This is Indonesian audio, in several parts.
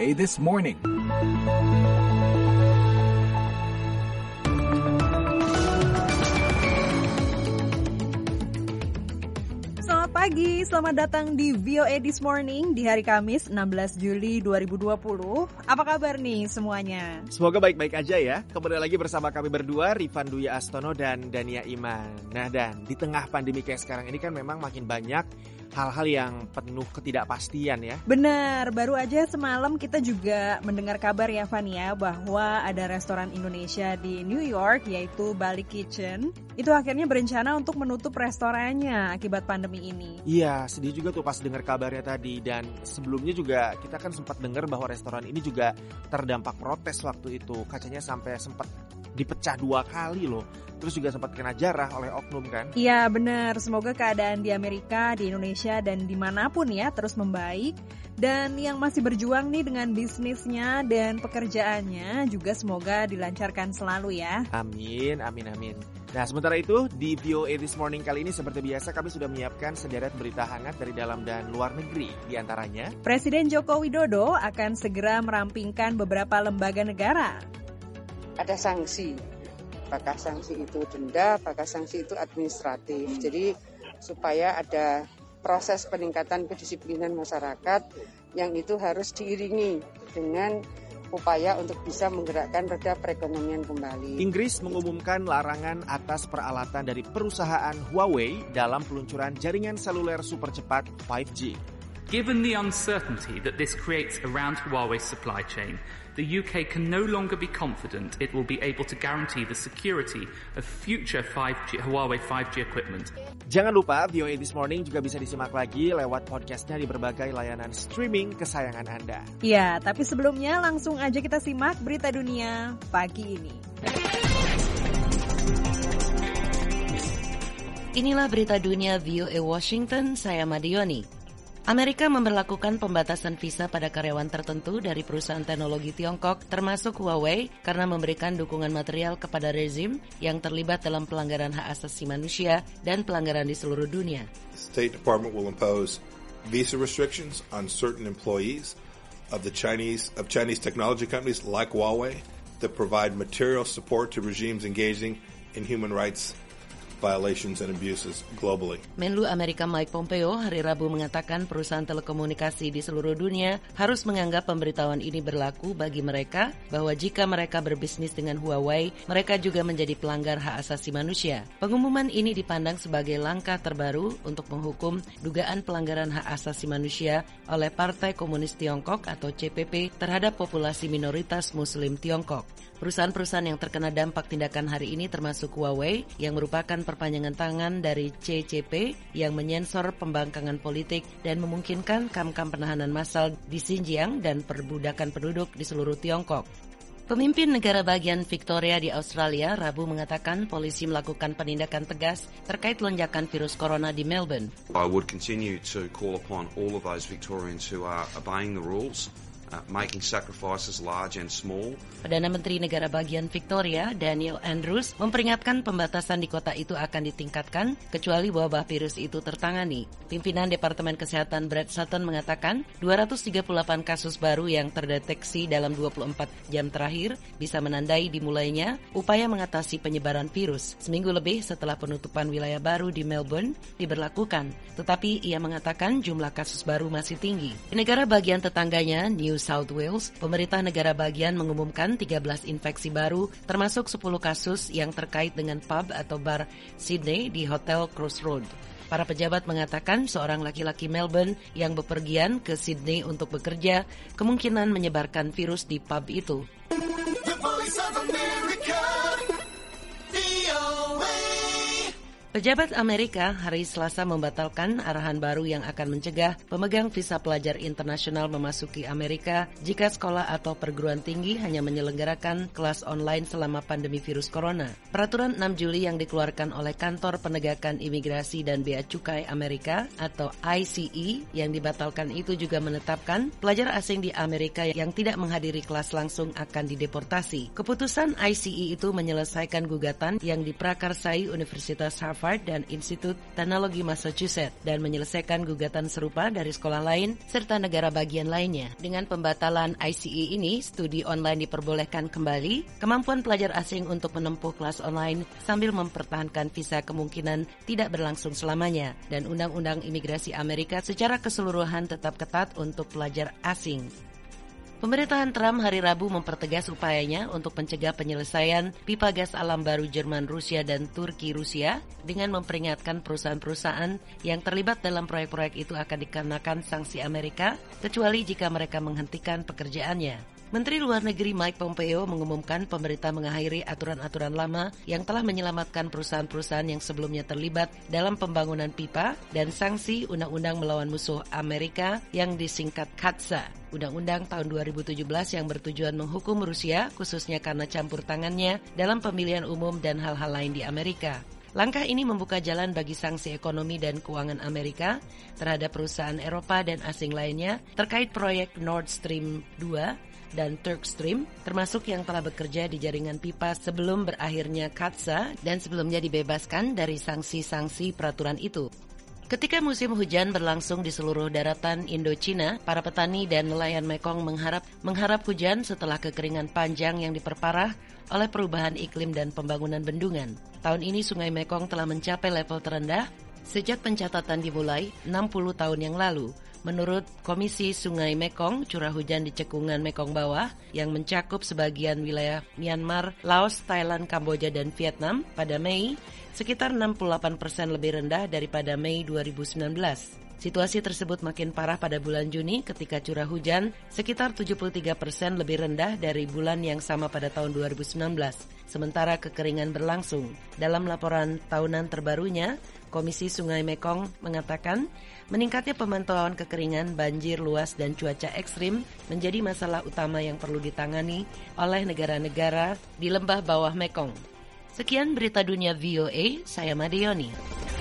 VOA This Morning. Selamat pagi, selamat datang di VOA This Morning di hari Kamis 16 Juli 2020. Apa kabar nih semuanya? Semoga baik-baik aja ya. Kembali lagi bersama kami berdua, Rifan Dwi Astono dan Dania Iman. Nah Dan, di tengah pandemi kayak sekarang ini kan memang makin banyak hal-hal yang penuh ketidakpastian ya. Benar, baru aja semalam kita juga mendengar kabar ya Fania bahwa ada restoran Indonesia di New York yaitu Bali Kitchen. Itu akhirnya berencana untuk menutup restorannya akibat pandemi ini. Iya, sedih juga tuh pas dengar kabarnya tadi. Dan sebelumnya juga kita kan sempat dengar bahwa restoran ini juga terdampak protes waktu itu. Kacanya sampai sempat dipecah 2 kali loh. Terus juga sempat kena jarah oleh oknum kan? Iya benar, semoga keadaan di Amerika, di Indonesia, dan dimanapun ya terus membaik. Dan yang masih berjuang nih dengan bisnisnya dan pekerjaannya juga semoga dilancarkan selalu ya. Amin, amin, amin. Nah sementara itu di VOA This Morning kali ini seperti biasa kami sudah menyiapkan sederet berita hangat dari dalam dan luar negeri. Di antaranya, Presiden Joko Widodo akan segera merampingkan beberapa lembaga negara. Ada sanksi. Apakah sanksi itu denda, apakah sanksi itu administratif. Jadi supaya ada proses peningkatan kedisiplinan masyarakat yang itu harus diiringi dengan upaya untuk bisa menggerakkan roda perekonomian kembali. Inggris mengumumkan larangan atas peralatan dari perusahaan Huawei dalam peluncuran jaringan seluler super cepat 5G. Given the uncertainty that this creates around Huawei's supply chain, the UK can no longer be confident it will be able to guarantee the security of future Huawei 5G equipment. Jangan lupa, VOA This Morning juga bisa disimak lagi lewat podcastnya di berbagai layanan streaming kesayangan Anda. Ya, tapi sebelumnya langsung aja kita simak berita dunia pagi ini. Inilah berita dunia VOA Washington, saya Madioni. Amerika memberlakukan pembatasan visa pada karyawan tertentu dari perusahaan teknologi Tiongkok termasuk Huawei karena memberikan dukungan material kepada rezim yang terlibat dalam pelanggaran hak asasi manusia dan pelanggaran di seluruh dunia. The State Department will impose visa restrictions on certain employees of Chinese technology companies like Huawei that provide material support to regimes engaging in human rights violations and abuses globally. Menlu Amerika Mike Pompeo hari Rabu mengatakan perusahaan telekomunikasi di seluruh dunia harus menganggap pemberitahuan ini berlaku bagi mereka bahwa jika mereka berbisnis dengan Huawei, mereka juga menjadi pelanggar hak asasi manusia. Pengumuman ini dipandang sebagai langkah terbaru untuk menghukum dugaan pelanggaran hak asasi manusia oleh Partai Komunis Tiongkok atau CPP terhadap populasi minoritas Muslim Tiongkok. Perusahaan-perusahaan yang terkena dampak tindakan hari ini termasuk Huawei yang merupakan perpanjangan tangan dari CCP yang menyensor pembangkangan politik dan memungkinkan kam-kam penahanan massal di Xinjiang dan perbudakan penduduk di seluruh Tiongkok. Pemimpin negara bagian Victoria di Australia Rabu mengatakan polisi melakukan penindakan tegas terkait lonjakan virus corona di Melbourne. I would continue to call upon all of those Victorians who are obeying the rules, making sacrifices large and small. Perdana Menteri Negara Bagian Victoria, Daniel Andrews, memperingatkan pembatasan di kota itu akan ditingkatkan kecuali wabah virus itu tertangani. Pimpinan Departemen Kesehatan Brad Sutton mengatakan 238 kasus baru yang terdeteksi dalam 24 jam terakhir bisa menandai dimulainya upaya mengatasi penyebaran virus seminggu lebih setelah penutupan wilayah baru di Melbourne diberlakukan. Tetapi ia mengatakan jumlah kasus baru masih tinggi. Di negara bagian tetangganya, New South Wales, pemerintah negara bagian mengumumkan 13 infeksi baru, termasuk 10 kasus yang terkait dengan pub atau bar Sydney di Hotel Crossroad. Para pejabat mengatakan seorang laki-laki Melbourne yang bepergian ke Sydney untuk bekerja kemungkinan menyebarkan virus di pub itu. The Voice of America, VOA. Pejabat Amerika hari Selasa membatalkan arahan baru yang akan mencegah pemegang visa pelajar internasional memasuki Amerika jika sekolah atau perguruan tinggi hanya menyelenggarakan kelas online selama pandemi virus corona. Peraturan 6 Juli yang dikeluarkan oleh Kantor Penegakan Imigrasi dan Bea Cukai Amerika atau ICE yang dibatalkan itu juga menetapkan pelajar asing di Amerika yang tidak menghadiri kelas langsung akan dideportasi. Keputusan ICE itu menyelesaikan gugatan yang diprakarsai Universitas Harvard Harvard dan Institut Teknologi Massachusetts dan menyelesaikan gugatan serupa dari sekolah lain serta negara bagian lainnya. Dengan pembatalan ICE ini, studi online diperbolehkan kembali, kemampuan pelajar asing untuk menempuh kelas online sambil mempertahankan visa kemungkinan tidak berlangsung selamanya, dan Undang-Undang Imigrasi Amerika secara keseluruhan tetap ketat untuk pelajar asing. Pemerintahan Trump hari Rabu mempertegas upayanya untuk mencegah penyelesaian pipa gas alam baru Jerman Rusia dan Turki Rusia dengan memperingatkan perusahaan-perusahaan yang terlibat dalam proyek-proyek itu akan dikenakan sanksi Amerika kecuali jika mereka menghentikan pekerjaannya. Menteri Luar Negeri Mike Pompeo mengumumkan pemerintah mengakhiri aturan-aturan lama yang telah menyelamatkan perusahaan-perusahaan yang sebelumnya terlibat dalam pembangunan pipa dan sanksi Undang-Undang Melawan Musuh Amerika yang disingkat CAATSA. Undang-undang tahun 2017 yang bertujuan menghukum Rusia khususnya karena campur tangannya dalam pemilihan umum dan hal-hal lain di Amerika. Langkah ini membuka jalan bagi sanksi ekonomi dan keuangan Amerika terhadap perusahaan Eropa dan asing lainnya terkait proyek Nord Stream 2 dan Turkstream, termasuk yang telah bekerja di jaringan pipa sebelum berakhirnya CAATSA dan sebelumnya dibebaskan dari sanksi-sanksi peraturan itu. Ketika musim hujan berlangsung di seluruh daratan Indochina, para petani dan nelayan Mekong mengharap hujan setelah kekeringan panjang yang diperparah oleh perubahan iklim dan pembangunan bendungan. Tahun ini Sungai Mekong telah mencapai level terendah sejak pencatatan dimulai 60 tahun yang lalu. Menurut Komisi Sungai Mekong, curah hujan di cekungan Mekong Bawah yang mencakup sebagian wilayah Myanmar, Laos, Thailand, Kamboja, dan Vietnam pada Mei sekitar 68% lebih rendah daripada Mei 2019. Situasi tersebut makin parah pada bulan Juni ketika curah hujan sekitar 73% lebih rendah dari bulan yang sama pada tahun 2019. Sementara kekeringan berlangsung. Dalam laporan tahunan terbarunya, Komisi Sungai Mekong mengatakan meningkatnya pemantauan kekeringan, banjir luas, dan cuaca ekstrim menjadi masalah utama yang perlu ditangani oleh negara-negara di lembah bawah Mekong. Sekian berita dunia VOA, saya Madioni.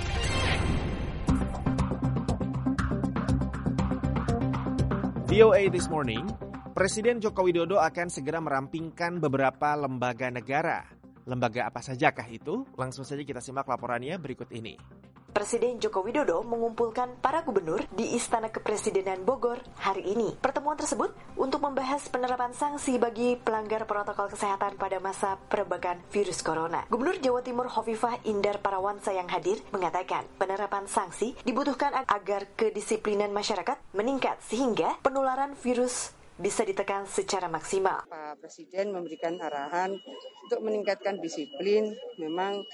VOA This Morning, Presiden Joko Widodo akan segera merampingkan beberapa lembaga negara. Lembaga apa sajakah itu? Langsung saja kita simak laporannya berikut ini. Presiden Joko Widodo mengumpulkan para gubernur di Istana Kepresidenan Bogor hari ini. Pertemuan tersebut untuk membahas penerapan sanksi bagi pelanggar protokol kesehatan pada masa perebakan virus corona. Gubernur Jawa Timur Hovifah Indar Parawansa yang hadir mengatakan penerapan sanksi dibutuhkan agar kedisiplinan masyarakat meningkat sehingga penularan virus bisa ditekan secara maksimal. Pak Presiden memberikan arahan untuk meningkatkan disiplin. Memang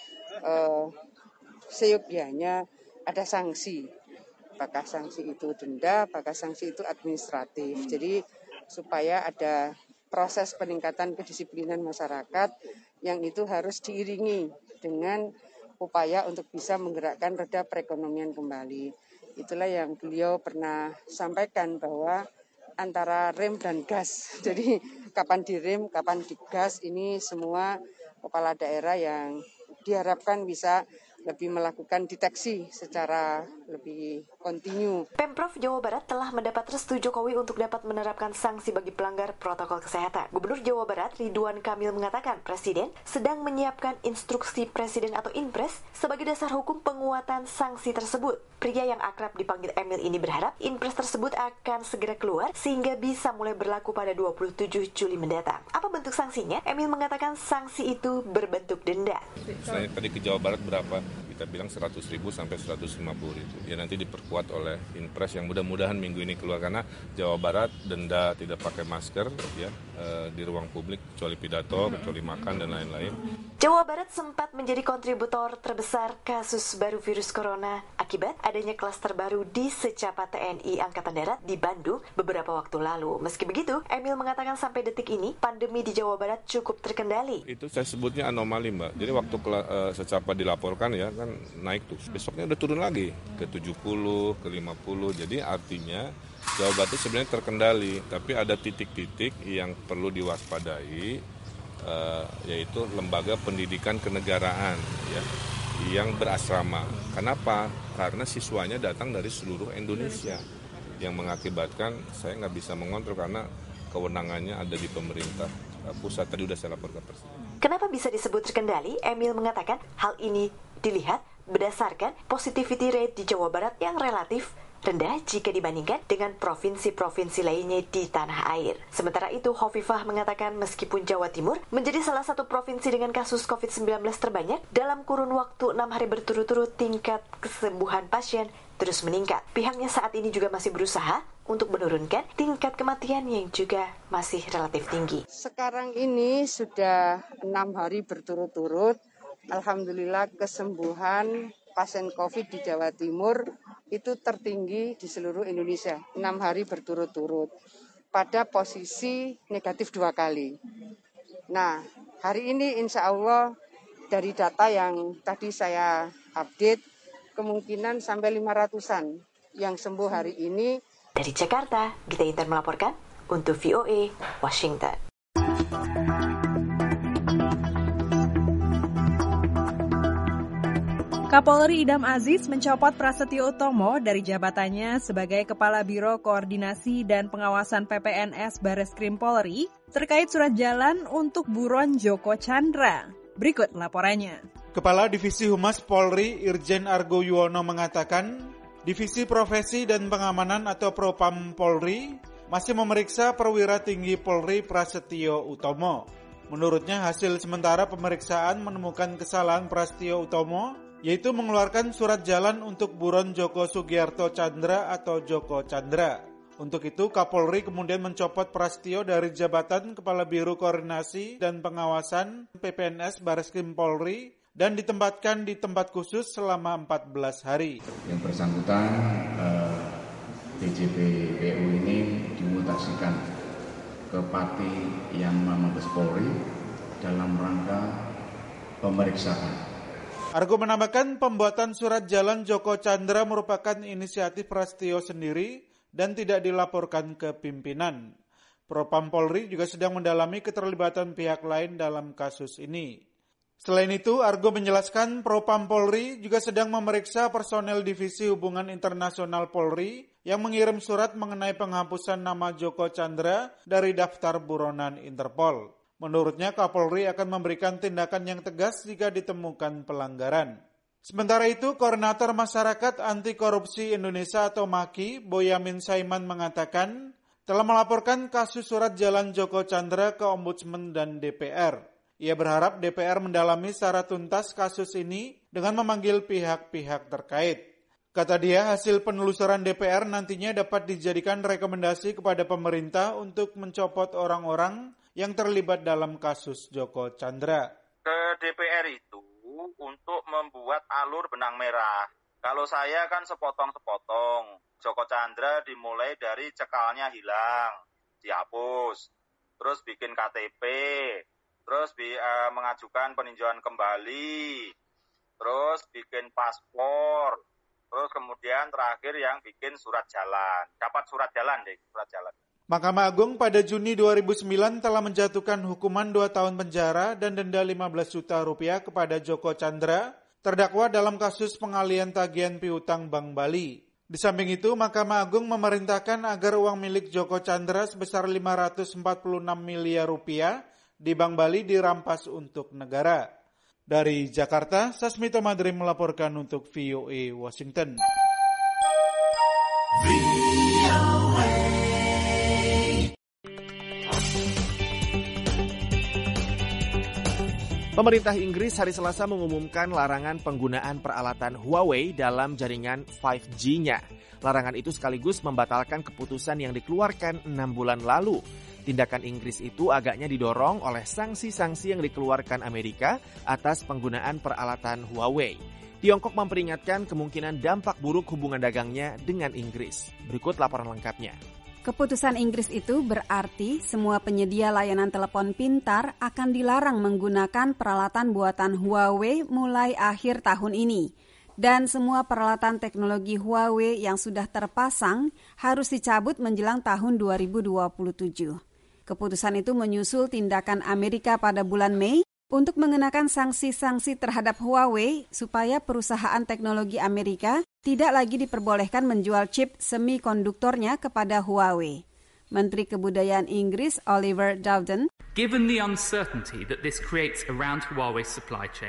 seyogyanya ada sanksi. Apakah sanksi itu denda, apakah sanksi itu administratif. Jadi supaya ada proses peningkatan kedisiplinan masyarakat yang itu harus diiringi dengan upaya untuk bisa menggerakkan roda perekonomian kembali. Itulah yang beliau pernah sampaikan bahwa antara rem dan gas. Jadi kapan direm, kapan digas, ini semua kepala daerah yang diharapkan bisa lebih melakukan deteksi secara lebih kontinu. Pemprov Jawa Barat telah mendapat restu Jokowi untuk dapat menerapkan sanksi bagi pelanggar protokol kesehatan. Gubernur Jawa Barat Ridwan Kamil mengatakan Presiden sedang menyiapkan instruksi Presiden atau Inpres sebagai dasar hukum penguatan sanksi tersebut. Pria yang akrab dipanggil Emil ini berharap Inpres tersebut akan segera keluar sehingga bisa mulai berlaku pada 27 Juli mendatang. Apa bentuk sanksinya? Emil mengatakan sanksi itu berbentuk denda. Misalnya tadi ke Jawa Barat berapa? Kita bilang 100.000 sampai 150.000. Ya nanti diperkuat oleh Inpres yang mudah-mudahan minggu ini keluar karena Jawa Barat denda tidak pakai masker ya di ruang publik kecuali pidato, kecuali makan dan lain-lain. Jawa Barat sempat menjadi kontributor terbesar kasus baru virus corona akibat adanya klaster baru di secapa TNI Angkatan Darat di Bandung beberapa waktu lalu. Meski begitu, Emil mengatakan sampai detik ini pandemi di Jawa Barat cukup terkendali. Itu saya sebutnya anomali, Mbak. Jadi waktu secapa dilaporkan ya kan naik tuh. Besoknya udah turun lagi ke 70, ke 50. Jadi artinya Jawa Barat itu sebenarnya terkendali, tapi ada titik-titik yang perlu diwaspadai. Yaitu lembaga pendidikan kenegaraan ya, yang berasrama. Kenapa? Karena siswanya datang dari seluruh Indonesia yang mengakibatkan saya nggak bisa mengontrol karena kewenangannya ada di pemerintah pusat. Tadi udah saya lapor ke Presiden. Kenapa bisa disebut terkendali? Emil mengatakan hal ini dilihat berdasarkan positivity rate di Jawa Barat yang relatif rendah jika dibandingkan dengan provinsi-provinsi lainnya di tanah air. Sementara itu, Hovifah mengatakan meskipun Jawa Timur menjadi salah satu provinsi dengan kasus COVID-19 terbanyak, dalam kurun waktu 6 hari berturut-turut tingkat kesembuhan pasien terus meningkat. Pihaknya saat ini juga masih berusaha untuk menurunkan tingkat kematian yang juga masih relatif tinggi. Sekarang ini sudah 6 hari berturut-turut, alhamdulillah kesembuhan pasien COVID di Jawa Timur itu tertinggi di seluruh Indonesia, 6 hari berturut-turut, pada posisi negatif 2 kali. Nah, hari ini insya Allah dari data yang tadi saya update, kemungkinan sampai 500-an yang sembuh hari ini. Dari Jakarta, Gita Intan melaporkan untuk VOA Washington. Kapolri Idam Aziz mencopot Prasetyo Utomo dari jabatannya sebagai Kepala Biro Koordinasi dan Pengawasan PPNS Bareskrim Polri terkait surat jalan untuk buron Joko Chandra. Berikut laporannya. Kepala Divisi Humas Polri Irjen Argo Yuwono mengatakan, Divisi Profesi dan Pengamanan atau Propam Polri masih memeriksa perwira tinggi Polri Prasetyo Utomo. Menurutnya hasil sementara pemeriksaan menemukan kesalahan Prasetyo Utomo, yaitu mengeluarkan surat jalan untuk buron Joko Sugiarto Chandra atau Joko Chandra. Untuk itu, Kapolri kemudian mencopot Prasetyo dari jabatan Kepala Biro Koordinasi dan Pengawasan PPNS Bareskrim Polri dan ditempatkan di tempat khusus selama 14 hari. Yang bersangkutan DJP-PU ini dimutasikan ke Pati yang Mabes Polri dalam rangka pemeriksaan. Argo menambahkan pembuatan surat jalan Joko Chandra merupakan inisiatif Prasetyo sendiri dan tidak dilaporkan ke pimpinan. Propam Polri juga sedang mendalami keterlibatan pihak lain dalam kasus ini. Selain itu, Argo menjelaskan Propam Polri juga sedang memeriksa personel Divisi Hubungan Internasional Polri yang mengirim surat mengenai penghapusan nama Joko Chandra dari daftar buronan Interpol. Menurutnya, Kapolri akan memberikan tindakan yang tegas jika ditemukan pelanggaran. Sementara itu, Koordinator Masyarakat Anti Korupsi Indonesia atau MAKI, Boyamin Saiman mengatakan telah melaporkan kasus surat jalan Joko Chandra ke Ombudsman dan DPR. Ia berharap DPR mendalami secara tuntas kasus ini dengan memanggil pihak-pihak terkait. Kata dia, hasil penelusuran DPR nantinya dapat dijadikan rekomendasi kepada pemerintah untuk mencopot orang-orang yang terlibat dalam kasus Joko Chandra. Ke DPR itu untuk membuat alur benang merah. Kalau saya kan sepotong-sepotong. Joko Chandra dimulai dari cekalnya hilang, dihapus. Terus bikin KTP, terus mengajukan peninjauan kembali, terus bikin paspor, terus kemudian terakhir yang bikin surat jalan. Dapat surat jalan. Mahkamah Agung pada Juni 2009 telah menjatuhkan hukuman 2 tahun penjara dan denda 15 juta rupiah kepada Joko Chandra, terdakwa dalam kasus pengalian tagihan piutang Bank Bali. Di samping itu, Mahkamah Agung memerintahkan agar uang milik Joko Chandra sebesar 546 miliar rupiah di Bank Bali dirampas untuk negara. Dari Jakarta, Sasmito Madrim melaporkan untuk VOA Washington. Pemerintah Inggris hari Selasa mengumumkan larangan penggunaan peralatan Huawei dalam jaringan 5G-nya. Larangan itu sekaligus membatalkan keputusan yang dikeluarkan 6 bulan lalu. Tindakan Inggris itu agaknya didorong oleh sanksi-sanksi yang dikeluarkan Amerika atas penggunaan peralatan Huawei. Tiongkok memperingatkan kemungkinan dampak buruk hubungan dagangnya dengan Inggris. Berikut laporan lengkapnya. Keputusan Inggris itu berarti semua penyedia layanan telepon pintar akan dilarang menggunakan peralatan buatan Huawei mulai akhir tahun ini. Dan semua peralatan teknologi Huawei yang sudah terpasang harus dicabut menjelang tahun 2027. Keputusan itu menyusul tindakan Amerika pada bulan Mei untuk mengenakan sanksi-sanksi terhadap Huawei supaya perusahaan teknologi Amerika tidak lagi diperbolehkan menjual chip semikonduktornya kepada Huawei. Menteri Kebudayaan Inggris Oliver Dowden, Given the uncertainty that this creates around Huawei's supply chain,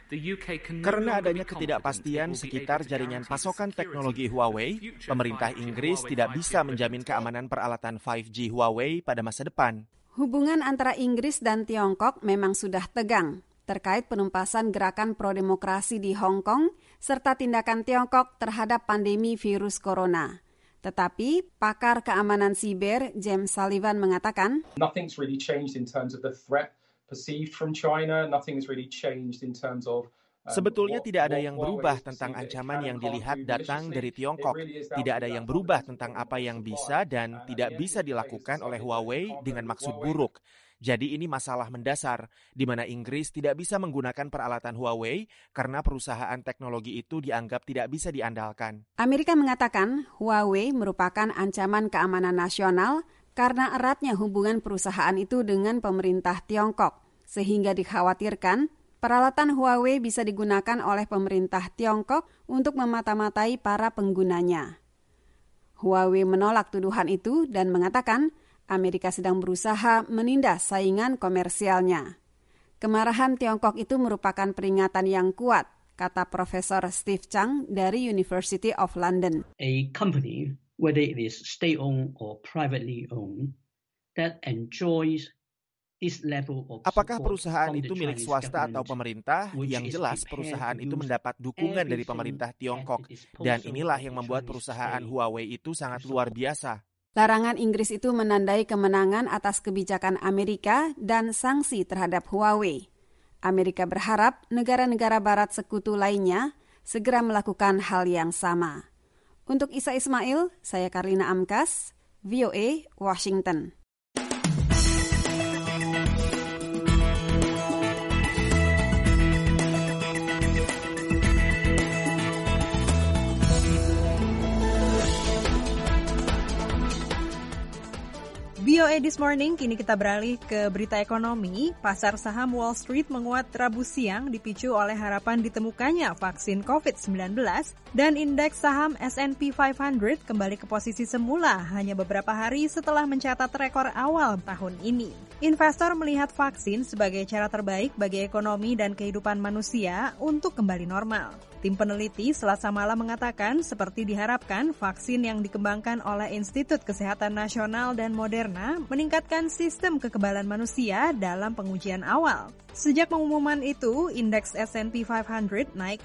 Karena adanya ketidakpastian sekitar jaringan pasokan teknologi Huawei, pemerintah Inggris tidak bisa menjamin keamanan peralatan 5G Huawei pada masa depan. Hubungan antara Inggris dan Tiongkok memang sudah tegang terkait penumpasan gerakan pro-demokrasi di Hong Kong serta tindakan Tiongkok terhadap pandemi virus corona. Tetapi pakar keamanan siber James Sullivan mengatakan, Nothing's really changed in terms of the threat perceived from China. Nothing's really changed in terms of Sebetulnya tidak ada yang berubah tentang ancaman yang dilihat datang dari Tiongkok. Tidak ada yang berubah tentang apa yang bisa dan tidak bisa dilakukan oleh Huawei dengan maksud buruk. Jadi ini masalah mendasar, di mana Inggris tidak bisa menggunakan peralatan Huawei karena perusahaan teknologi itu dianggap tidak bisa diandalkan. Amerika mengatakan Huawei merupakan ancaman keamanan nasional karena eratnya hubungan perusahaan itu dengan pemerintah Tiongkok, sehingga dikhawatirkan peralatan Huawei bisa digunakan oleh pemerintah Tiongkok untuk memata-matai para penggunanya. Huawei menolak tuduhan itu dan mengatakan Amerika sedang berusaha menindas saingan komersialnya. Kemarahan Tiongkok itu merupakan peringatan yang kuat, kata Profesor Steve Chang dari University of London. A company, whether it is state-owned or privately owned, that enjoys apakah perusahaan itu milik swasta atau pemerintah? Yang jelas perusahaan itu mendapat dukungan dari pemerintah Tiongkok. Dan inilah yang membuat perusahaan Huawei itu sangat luar biasa. Larangan Inggris itu menandai kemenangan atas kebijakan Amerika dan sanksi terhadap Huawei. Amerika berharap negara-negara barat sekutu lainnya segera melakukan hal yang sama. Untuk Isa Ismail, saya Karlina Amkas, VOA, Washington. VOA This Morning, kini kita beralih ke berita ekonomi. Pasar saham Wall Street menguat Rabu siang dipicu oleh harapan ditemukannya vaksin COVID-19 dan indeks saham S&P 500 kembali ke posisi semula hanya beberapa hari setelah mencatat rekor awal tahun ini. Investor melihat vaksin sebagai cara terbaik bagi ekonomi dan kehidupan manusia untuk kembali normal. Tim peneliti Selasa malam mengatakan seperti diharapkan vaksin yang dikembangkan oleh Institut Kesehatan Nasional dan Moderna meningkatkan sistem kekebalan manusia dalam pengujian awal. Sejak pengumuman itu, indeks S&P 500 naik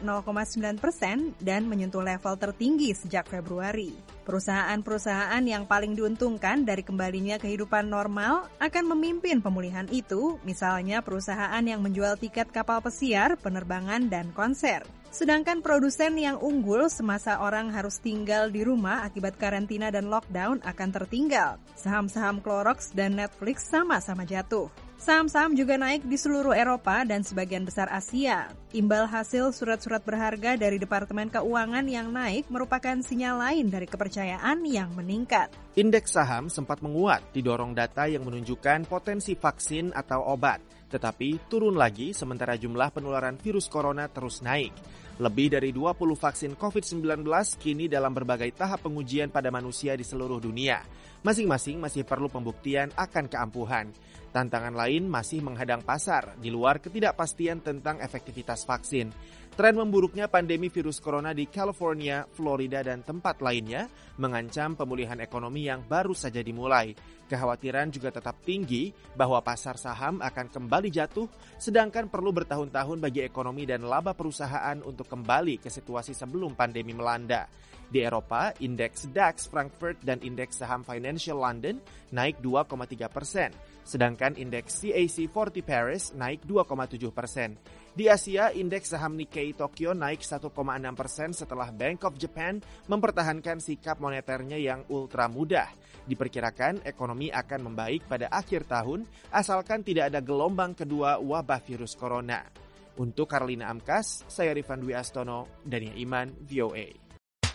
0,9% dan menyentuh level tertinggi sejak Februari. Perusahaan-perusahaan yang paling diuntungkan dari kembalinya kehidupan normal akan memimpin pemulihan itu, misalnya perusahaan yang menjual tiket kapal pesiar, penerbangan, dan konser. Sedangkan produsen yang unggul semasa orang harus tinggal di rumah akibat karantina dan lockdown akan tertinggal. Saham-saham Clorox dan Netflix sama-sama jatuh. Saham-saham juga naik di seluruh Eropa dan sebagian besar Asia. Imbal hasil surat-surat berharga dari Departemen Keuangan yang naik merupakan sinyal lain dari kepercayaan yang meningkat. Indeks saham sempat menguat didorong data yang menunjukkan potensi vaksin atau obat, tetapi turun lagi sementara jumlah penularan virus corona terus naik. Lebih dari 20 vaksin COVID-19 kini dalam berbagai tahap pengujian pada manusia di seluruh dunia. Masing-masing masih perlu pembuktian akan keampuhan. Tantangan lain masih menghadang pasar di luar ketidakpastian tentang efektivitas vaksin. Tren memburuknya pandemi virus corona di California, Florida, dan tempat lainnya mengancam pemulihan ekonomi yang baru saja dimulai. Kekhawatiran juga tetap tinggi bahwa pasar saham akan kembali jatuh, sedangkan perlu bertahun-tahun bagi ekonomi dan laba perusahaan untuk kembali ke situasi sebelum pandemi melanda. Di Eropa, indeks DAX Frankfurt dan indeks saham Financial London naik 2,3%, sedangkan indeks CAC 40 Paris naik 2,7%. Di Asia, indeks saham Nikkei Tokyo naik 1,6% setelah Bank of Japan mempertahankan sikap moneternya yang ultra mudah. Diperkirakan ekonomi akan membaik pada akhir tahun asalkan tidak ada gelombang kedua wabah virus corona. Untuk Karlina Amkas, saya Rifan Dwi Astono, Dania Iman, VOA.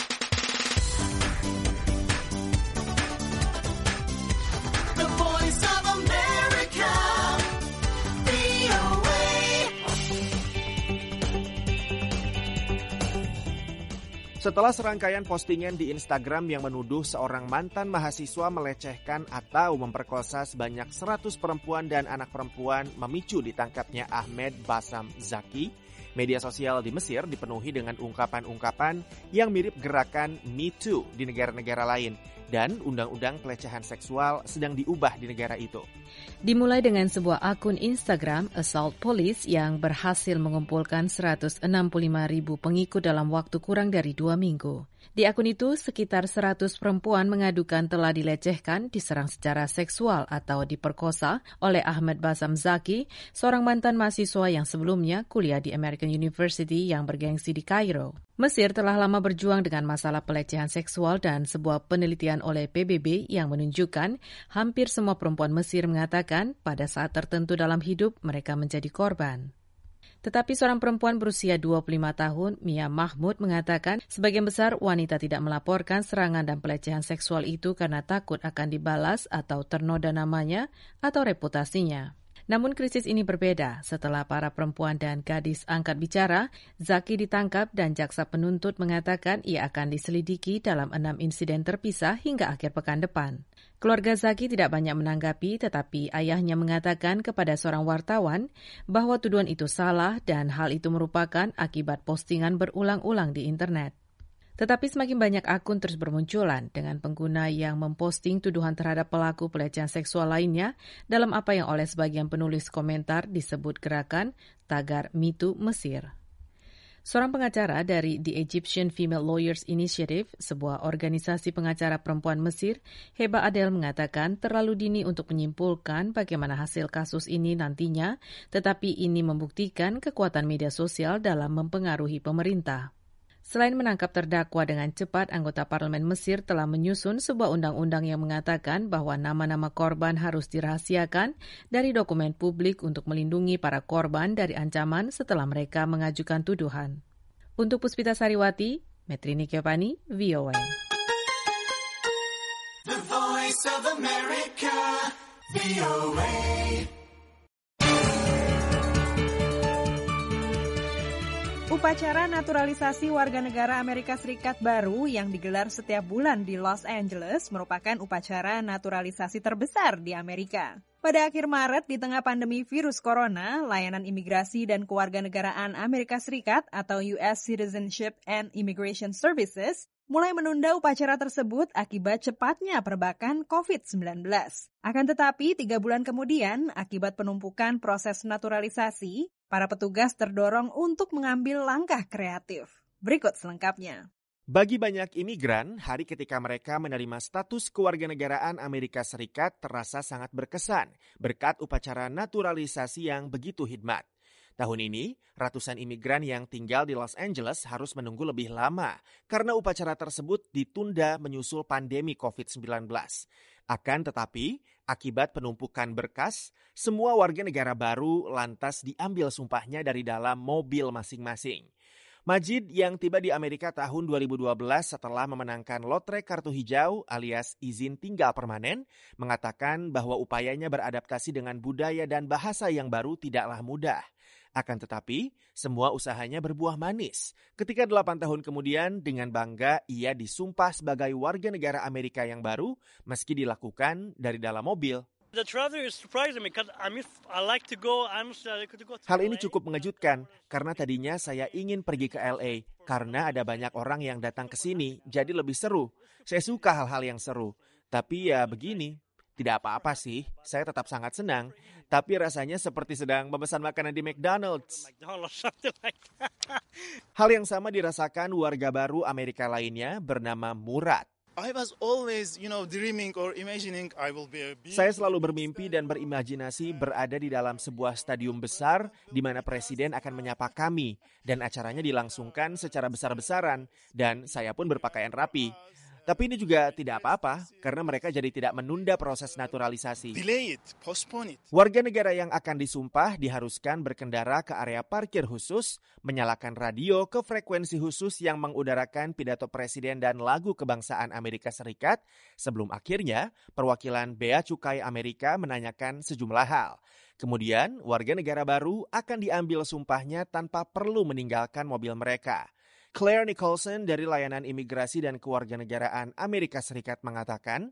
Setelah serangkaian postingan di Instagram yang menuduh seorang mantan mahasiswa melecehkan atau memperkosa sebanyak 100 perempuan dan anak perempuan memicu ditangkapnya Ahmed Basam Zaki, Media sosial di Mesir dipenuhi dengan ungkapan-ungkapan yang mirip gerakan Me Too di negara-negara lain dan undang-undang pelecehan seksual sedang diubah di negara itu. Dimulai dengan sebuah akun Instagram, Assault Police, yang berhasil mengumpulkan 165.000 pengikut dalam waktu kurang dari 2 minggu. Di akun itu, sekitar 100 perempuan mengadukan telah dilecehkan, diserang secara seksual atau diperkosa oleh Ahmed Basam Zaki, seorang mantan mahasiswa yang sebelumnya kuliah di American University yang bergengsi di Kairo. Mesir telah lama berjuang dengan masalah pelecehan seksual dan sebuah penelitian oleh PBB yang menunjukkan hampir semua perempuan Mesir mengatakan pada saat tertentu dalam hidup mereka menjadi korban. Tetapi seorang perempuan berusia 25 tahun, Mia Mahmud, mengatakan sebagian besar wanita tidak melaporkan serangan dan pelecehan seksual itu karena takut akan dibalas atau ternoda namanya atau reputasinya. Namun krisis ini berbeda setelah para perempuan dan gadis angkat bicara, Zaki ditangkap dan jaksa penuntut mengatakan ia akan diselidiki dalam 6 insiden terpisah hingga akhir pekan depan. Keluarga Zaki tidak banyak menanggapi, tetapi ayahnya mengatakan kepada seorang wartawan bahwa tuduhan itu salah dan hal itu merupakan akibat postingan berulang-ulang di internet. Tetapi semakin banyak akun terus bermunculan dengan pengguna yang memposting tuduhan terhadap pelaku pelecehan seksual lainnya dalam apa yang oleh sebagian penulis komentar disebut gerakan tagar Me Too Mesir. Seorang pengacara dari The Egyptian Female Lawyers Initiative, sebuah organisasi pengacara perempuan Mesir, Heba Adel mengatakan terlalu dini untuk menyimpulkan bagaimana hasil kasus ini nantinya, tetapi ini membuktikan kekuatan media sosial dalam mempengaruhi pemerintah. Selain menangkap terdakwa dengan cepat, anggota parlemen Mesir telah menyusun sebuah undang-undang yang mengatakan bahwa nama-nama korban harus dirahasiakan dari dokumen publik untuk melindungi para korban dari ancaman setelah mereka mengajukan tuduhan. Untuk Puspita Sariwati, Metrini Kepani, VOA. The Voice of America, VOA. Upacara naturalisasi warga negara Amerika Serikat baru yang digelar setiap bulan di Los Angeles merupakan upacara naturalisasi terbesar di Amerika. Pada akhir Maret, di tengah pandemi virus corona, layanan imigrasi dan kewarganegaraan Amerika Serikat atau US Citizenship and Immigration Services mulai menunda upacara tersebut akibat cepatnya perbakan COVID-19. Akan tetapi, 3 bulan kemudian, akibat penumpukan proses naturalisasi, para petugas terdorong untuk mengambil langkah kreatif. Berikut selengkapnya. Bagi banyak imigran, hari ketika mereka menerima status kewarganegaraan Amerika Serikat terasa sangat berkesan berkat upacara naturalisasi yang begitu hikmat. Tahun ini, ratusan imigran yang tinggal di Los Angeles harus menunggu lebih lama karena upacara tersebut ditunda menyusul pandemi COVID-19. Akan tetapi, akibat penumpukan berkas, semua warga negara baru lantas diambil sumpahnya dari dalam mobil masing-masing. Majid yang tiba di Amerika tahun 2012 setelah memenangkan lotre kartu hijau alias izin tinggal permanen, mengatakan bahwa upayanya beradaptasi dengan budaya dan bahasa yang baru tidaklah mudah. Akan tetapi, semua usahanya berbuah manis. Ketika 8 tahun kemudian, dengan bangga ia disumpah sebagai warga negara Amerika yang baru, meski dilakukan dari dalam mobil. Hal ini cukup mengejutkan, karena tadinya saya ingin pergi ke LA, karena ada banyak orang yang datang ke sini, jadi lebih seru. Saya suka hal-hal yang seru. Tapi ya begini, tidak apa-apa sih, saya tetap sangat senang. Tapi rasanya seperti sedang memesan makanan di McDonald's. Hal yang sama dirasakan warga baru Amerika lainnya bernama Murad. Saya selalu bermimpi dan berimajinasi berada di dalam sebuah stadium besar di mana presiden akan menyapa kami dan acaranya dilangsungkan secara besar-besaran dan saya pun berpakaian rapi. Tapi ini juga tidak apa-apa, karena mereka jadi tidak menunda proses naturalisasi. Warga negara yang akan disumpah diharuskan berkendara ke area parkir khusus, menyalakan radio ke frekuensi khusus yang mengudarakan pidato presiden dan lagu kebangsaan Amerika Serikat, sebelum akhirnya perwakilan Bea Cukai Amerika menanyakan sejumlah hal. Kemudian, warga negara baru akan diambil sumpahnya tanpa perlu meninggalkan mobil mereka. Claire Nicholson dari Layanan Imigrasi dan Kewarganegaraan Amerika Serikat mengatakan,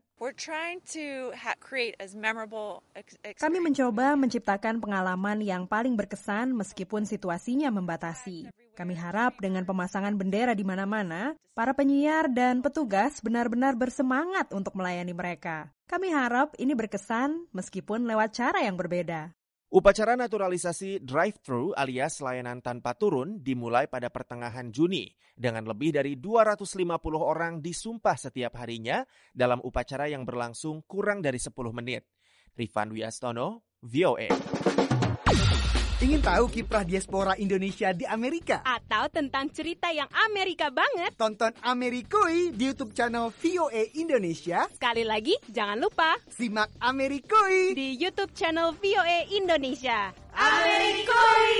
kami mencoba menciptakan pengalaman yang paling berkesan meskipun situasinya membatasi. Kami harap dengan pemasangan bendera di mana-mana, para penyiar dan petugas benar-benar bersemangat untuk melayani mereka. Kami harap ini berkesan meskipun lewat cara yang berbeda. Upacara naturalisasi drive-thru alias layanan tanpa turun dimulai pada pertengahan Juni dengan lebih dari 250 orang disumpah setiap harinya dalam upacara yang berlangsung kurang dari 10 menit. Rifan Wiastono, VOA. Ingin tahu kiprah diaspora Indonesia di Amerika? Atau tentang cerita yang Amerika banget? Tonton Amerikui di YouTube channel VOA Indonesia. Sekali lagi, jangan lupa simak Amerikui di YouTube channel VOA Indonesia. Amerikui!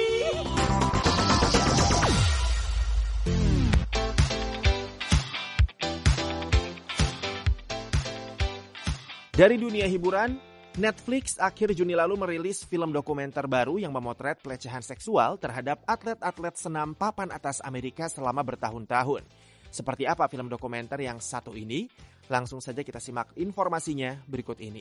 Dari dunia hiburan, Netflix akhir Juni lalu merilis film dokumenter baru yang memotret pelecehan seksual terhadap atlet-atlet senam papan atas Amerika selama bertahun-tahun. Seperti apa film dokumenter yang satu ini? Langsung saja kita simak informasinya berikut ini.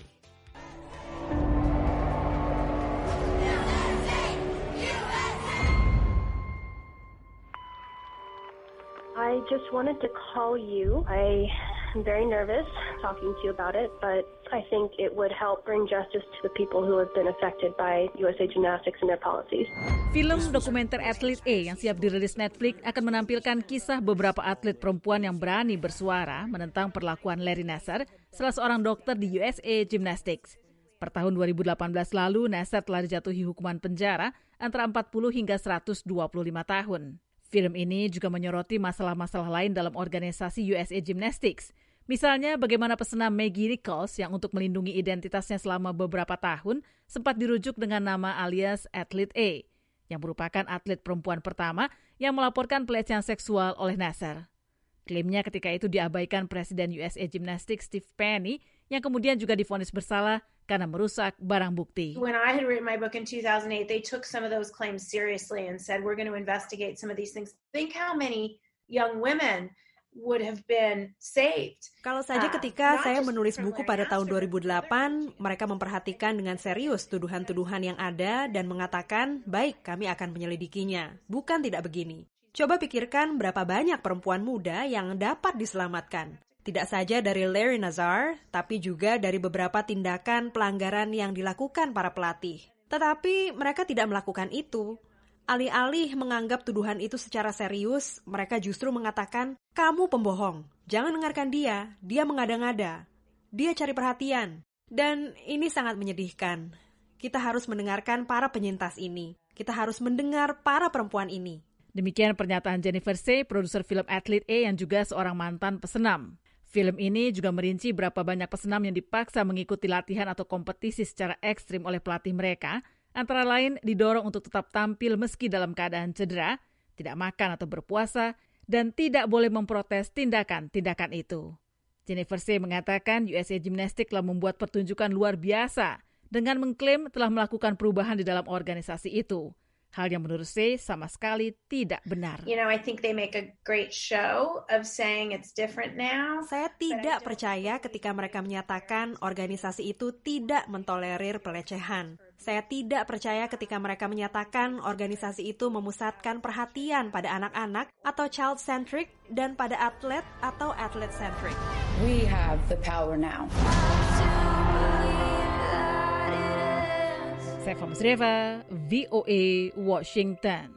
I just wanted to call you. I'm very nervous talking to you about it, but I think it would help bring justice to the people who have been affected by USA Gymnastics and their policies. Film dokumenter Athlete A yang siap dirilis Netflix akan menampilkan kisah beberapa atlet perempuan yang berani bersuara menentang perlakuan Larry Nassar, salah seorang dokter di USA Gymnastics. Per tahun 2018 lalu, Nassar telah dijatuhi hukuman penjara antara 40 hingga 125 tahun. Film ini juga menyoroti masalah-masalah lain dalam organisasi USA Gymnastics. Misalnya bagaimana pesenam Maggie Nichols yang untuk melindungi identitasnya selama beberapa tahun sempat dirujuk dengan nama alias Athlete A, yang merupakan atlet perempuan pertama yang melaporkan pelecehan seksual oleh Nassar. Klaimnya ketika itu diabaikan Presiden USA Gymnastics Steve Penny yang kemudian juga divonis bersalah karena merusak barang bukti. When I had written my book in 2008, they took some of those claims seriously and said, we're going to investigate some of these things. Think how many young women would have been saved. Kalau saja ketika saya menulis buku pada tahun 2008, mereka memperhatikan dengan serius tuduhan-tuduhan yang ada dan mengatakan, baik, kami akan menyelidikinya. Bukan tidak begini. Coba pikirkan berapa banyak perempuan muda yang dapat diselamatkan. Tidak saja dari Larry Nassar, tapi juga dari beberapa tindakan pelanggaran yang dilakukan para pelatih. Tetapi mereka tidak melakukan itu. Alih-alih menganggap tuduhan itu secara serius, mereka justru mengatakan, kamu pembohong, jangan dengarkan dia mengada-ngada, dia cari perhatian. Dan ini sangat menyedihkan. Kita harus mendengarkan para penyintas ini. Kita harus mendengar para perempuan ini. Demikian pernyataan Jennifer Sey, produser film Athlete A yang juga seorang mantan pesenam. Film ini juga merinci berapa banyak pesenam yang dipaksa mengikuti latihan atau kompetisi secara ekstrim oleh pelatih mereka, antara lain didorong untuk tetap tampil meski dalam keadaan cedera, tidak makan atau berpuasa, dan tidak boleh memprotes tindakan-tindakan itu. Jennifer Sey mengatakan USA Gymnastics telah membuat pertunjukan luar biasa dengan mengklaim telah melakukan perubahan di dalam organisasi itu. Hal yang menurut Sey sama sekali tidak benar. You know, I think they make a great show of saying it's different now. Saya tidak percaya ketika mereka menyatakan organisasi itu tidak mentolerir pelecehan. Saya tidak percaya ketika mereka menyatakan organisasi itu memusatkan perhatian pada anak-anak atau child-centric dan pada atlet atau athlete-centric. We have the power now. Seva Musreva, VOA, Washington.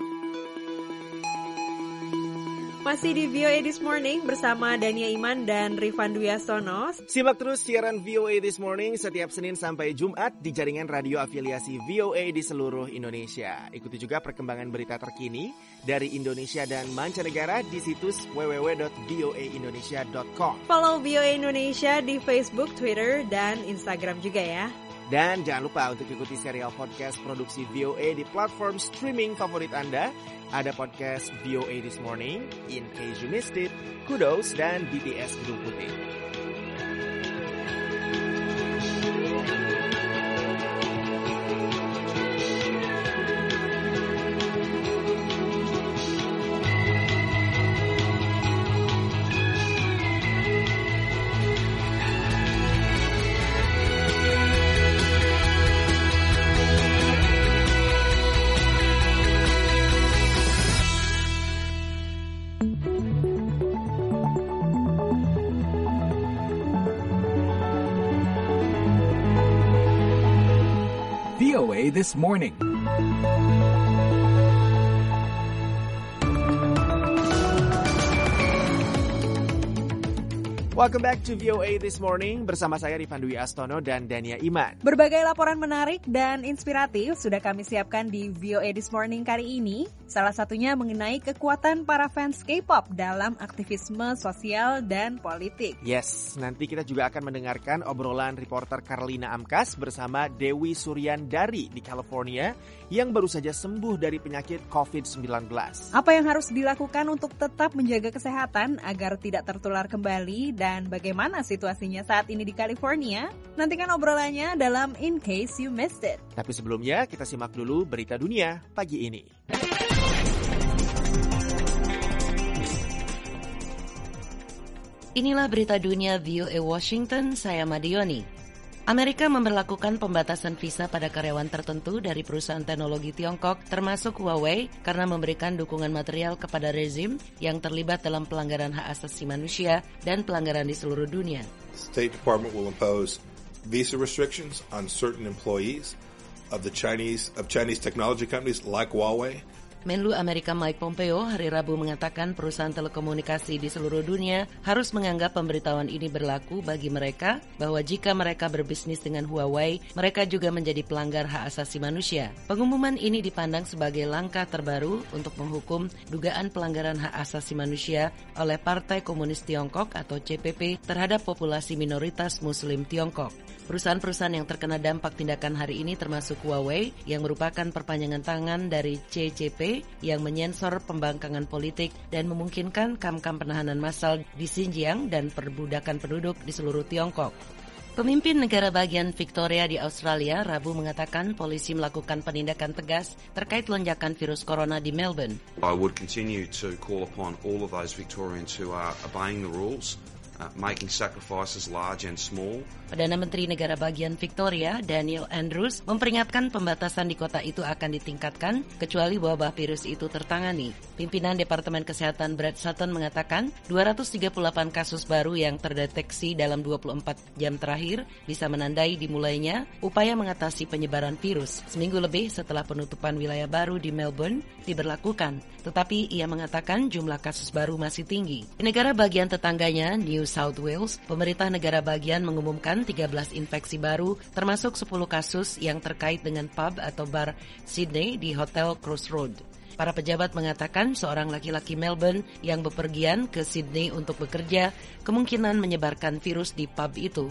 Masih di VOA This Morning bersama Dania Iman dan Rifan Wiastono. Simak terus siaran VOA This Morning setiap Senin sampai Jumat di jaringan radio afiliasi VOA di seluruh Indonesia. Ikuti juga perkembangan berita terkini dari Indonesia dan mancanegara di situs www.voaindonesia.com. Follow VOA Indonesia di Facebook, Twitter, dan Instagram juga ya. Dan jangan lupa untuk ikuti serial podcast produksi VOA di platform streaming favorit Anda. Ada podcast VOA This Morning, In Case You Missed It, Kudos, dan BTS Gedung Putih. VOA This Morning. Welcome back to VOA This Morning bersama saya Rifan Dwi Astono dan Dania Iman. Berbagai laporan menarik dan inspiratif sudah kami siapkan di VOA This Morning kali ini. Salah satunya mengenai kekuatan para fans K-pop dalam aktivisme sosial dan politik. Yes, nanti kita juga akan mendengarkan obrolan reporter Carlina Amkas bersama Dewi Suryandari di California yang baru saja sembuh dari penyakit COVID-19. Apa yang harus dilakukan untuk tetap menjaga kesehatan agar tidak tertular kembali dan bagaimana situasinya saat ini di California? Nantikan obrolannya dalam In Case You Missed It. Tapi sebelumnya kita simak dulu berita dunia pagi ini. Inilah berita dunia VOA Washington, saya Madioni. Amerika memberlakukan pembatasan visa pada karyawan tertentu dari perusahaan teknologi Tiongkok, termasuk Huawei, karena memberikan dukungan material kepada rezim yang terlibat dalam pelanggaran hak asasi manusia dan pelanggaran di seluruh dunia. State Department will impose visa restrictions on certain employees of Chinese technology companies like Huawei. Menlu Amerika Mike Pompeo hari Rabu mengatakan perusahaan telekomunikasi di seluruh dunia harus menganggap pemberitahuan ini berlaku bagi mereka bahwa jika mereka berbisnis dengan Huawei, mereka juga menjadi pelanggar hak asasi manusia. Pengumuman ini dipandang sebagai langkah terbaru untuk menghukum dugaan pelanggaran hak asasi manusia oleh Partai Komunis Tiongkok atau CPP terhadap populasi minoritas Muslim Tiongkok. Perusahaan-perusahaan yang terkena dampak tindakan hari ini termasuk Huawei yang merupakan perpanjangan tangan dari CCP yang menyensor pembangkangan politik dan memungkinkan kam-kam penahanan massal di Xinjiang dan perbudakan penduduk di seluruh Tiongkok. Pemimpin negara bagian Victoria di Australia Rabu mengatakan polisi melakukan penindakan tegas terkait lonjakan virus corona di Melbourne. I would continue to call upon all of those Victorians who are obeying the rules, making sacrifices large and small. Perdana Menteri Negara Bagian Victoria, Daniel Andrews, memperingatkan pembatasan di kota itu akan ditingkatkan kecuali wabah virus itu tertangani. Pimpinan Departemen Kesehatan Brad Sutton mengatakan 238 kasus baru yang terdeteksi dalam 24 jam terakhir bisa menandai dimulainya upaya mengatasi penyebaran virus. Seminggu lebih setelah penutupan wilayah baru di Melbourne diberlakukan. Tetapi ia mengatakan jumlah kasus baru masih tinggi. Di negara bagian tetangganya, New South Wales, pemerintah negara bagian mengumumkan 13 infeksi baru, termasuk 10 kasus yang terkait dengan pub atau bar Sydney di Hotel Crossroad. Para pejabat mengatakan seorang laki-laki Melbourne yang bepergian ke Sydney untuk bekerja kemungkinan menyebarkan virus di pub itu.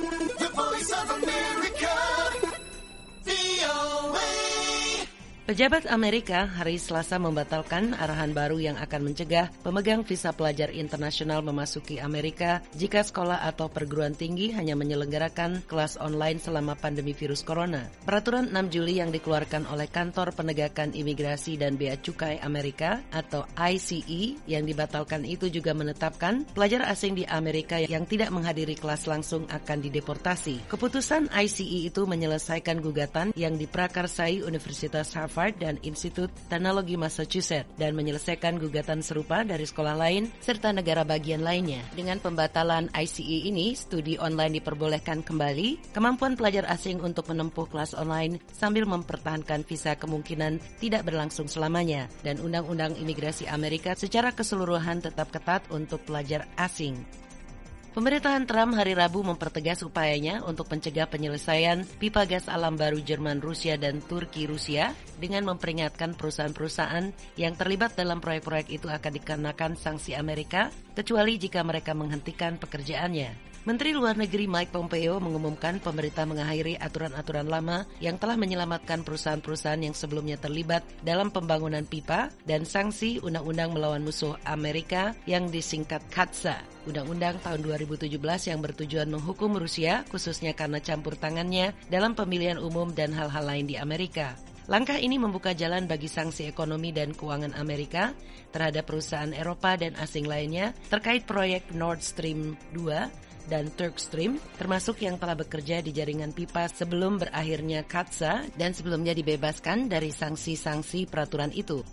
Pejabat Amerika hari Selasa membatalkan arahan baru yang akan mencegah pemegang visa pelajar internasional memasuki Amerika jika sekolah atau perguruan tinggi hanya menyelenggarakan kelas online selama pandemi virus corona. Peraturan 6 Juli yang dikeluarkan oleh Kantor Penegakan Imigrasi dan Bea Cukai Amerika atau ICE yang dibatalkan itu juga menetapkan pelajar asing di Amerika yang tidak menghadiri kelas langsung akan dideportasi. Keputusan ICE itu menyelesaikan gugatan yang diprakarsai Universitas Harvard dan Institut Teknologi Massachusetts dan menyelesaikan gugatan serupa dari sekolah lain serta negara bagian lainnya. Dengan pembatalan ICE ini, studi online diperbolehkan kembali, kemampuan pelajar asing untuk menempuh kelas online sambil mempertahankan visa kemungkinan tidak berlangsung selamanya, dan Undang-Undang Imigrasi Amerika secara keseluruhan tetap ketat untuk pelajar asing. Pemerintahan Trump hari Rabu mempertegas upayanya untuk mencegah penyelesaian pipa gas alam baru Jerman, Rusia, dan Turki Rusia dengan memperingatkan perusahaan-perusahaan yang terlibat dalam proyek-proyek itu akan dikenakan sanksi Amerika, kecuali jika mereka menghentikan pekerjaannya. Menteri Luar Negeri Mike Pompeo mengumumkan pemerintah mengakhiri aturan-aturan lama yang telah menyelamatkan perusahaan-perusahaan yang sebelumnya terlibat dalam pembangunan pipa dan sanksi Undang-Undang Melawan Musuh Amerika yang disingkat CAATSA. Undang-undang tahun 2017 yang bertujuan menghukum Rusia khususnya karena campur tangannya dalam pemilihan umum dan hal-hal lain di Amerika. Langkah ini membuka jalan bagi sanksi ekonomi dan keuangan Amerika terhadap perusahaan Eropa dan asing lainnya terkait proyek Nord Stream 2 dan Turkstream, termasuk yang telah bekerja di jaringan pipa sebelum berakhirnya CAATSA dan sebelumnya dibebaskan dari sanksi-sanksi peraturan itu.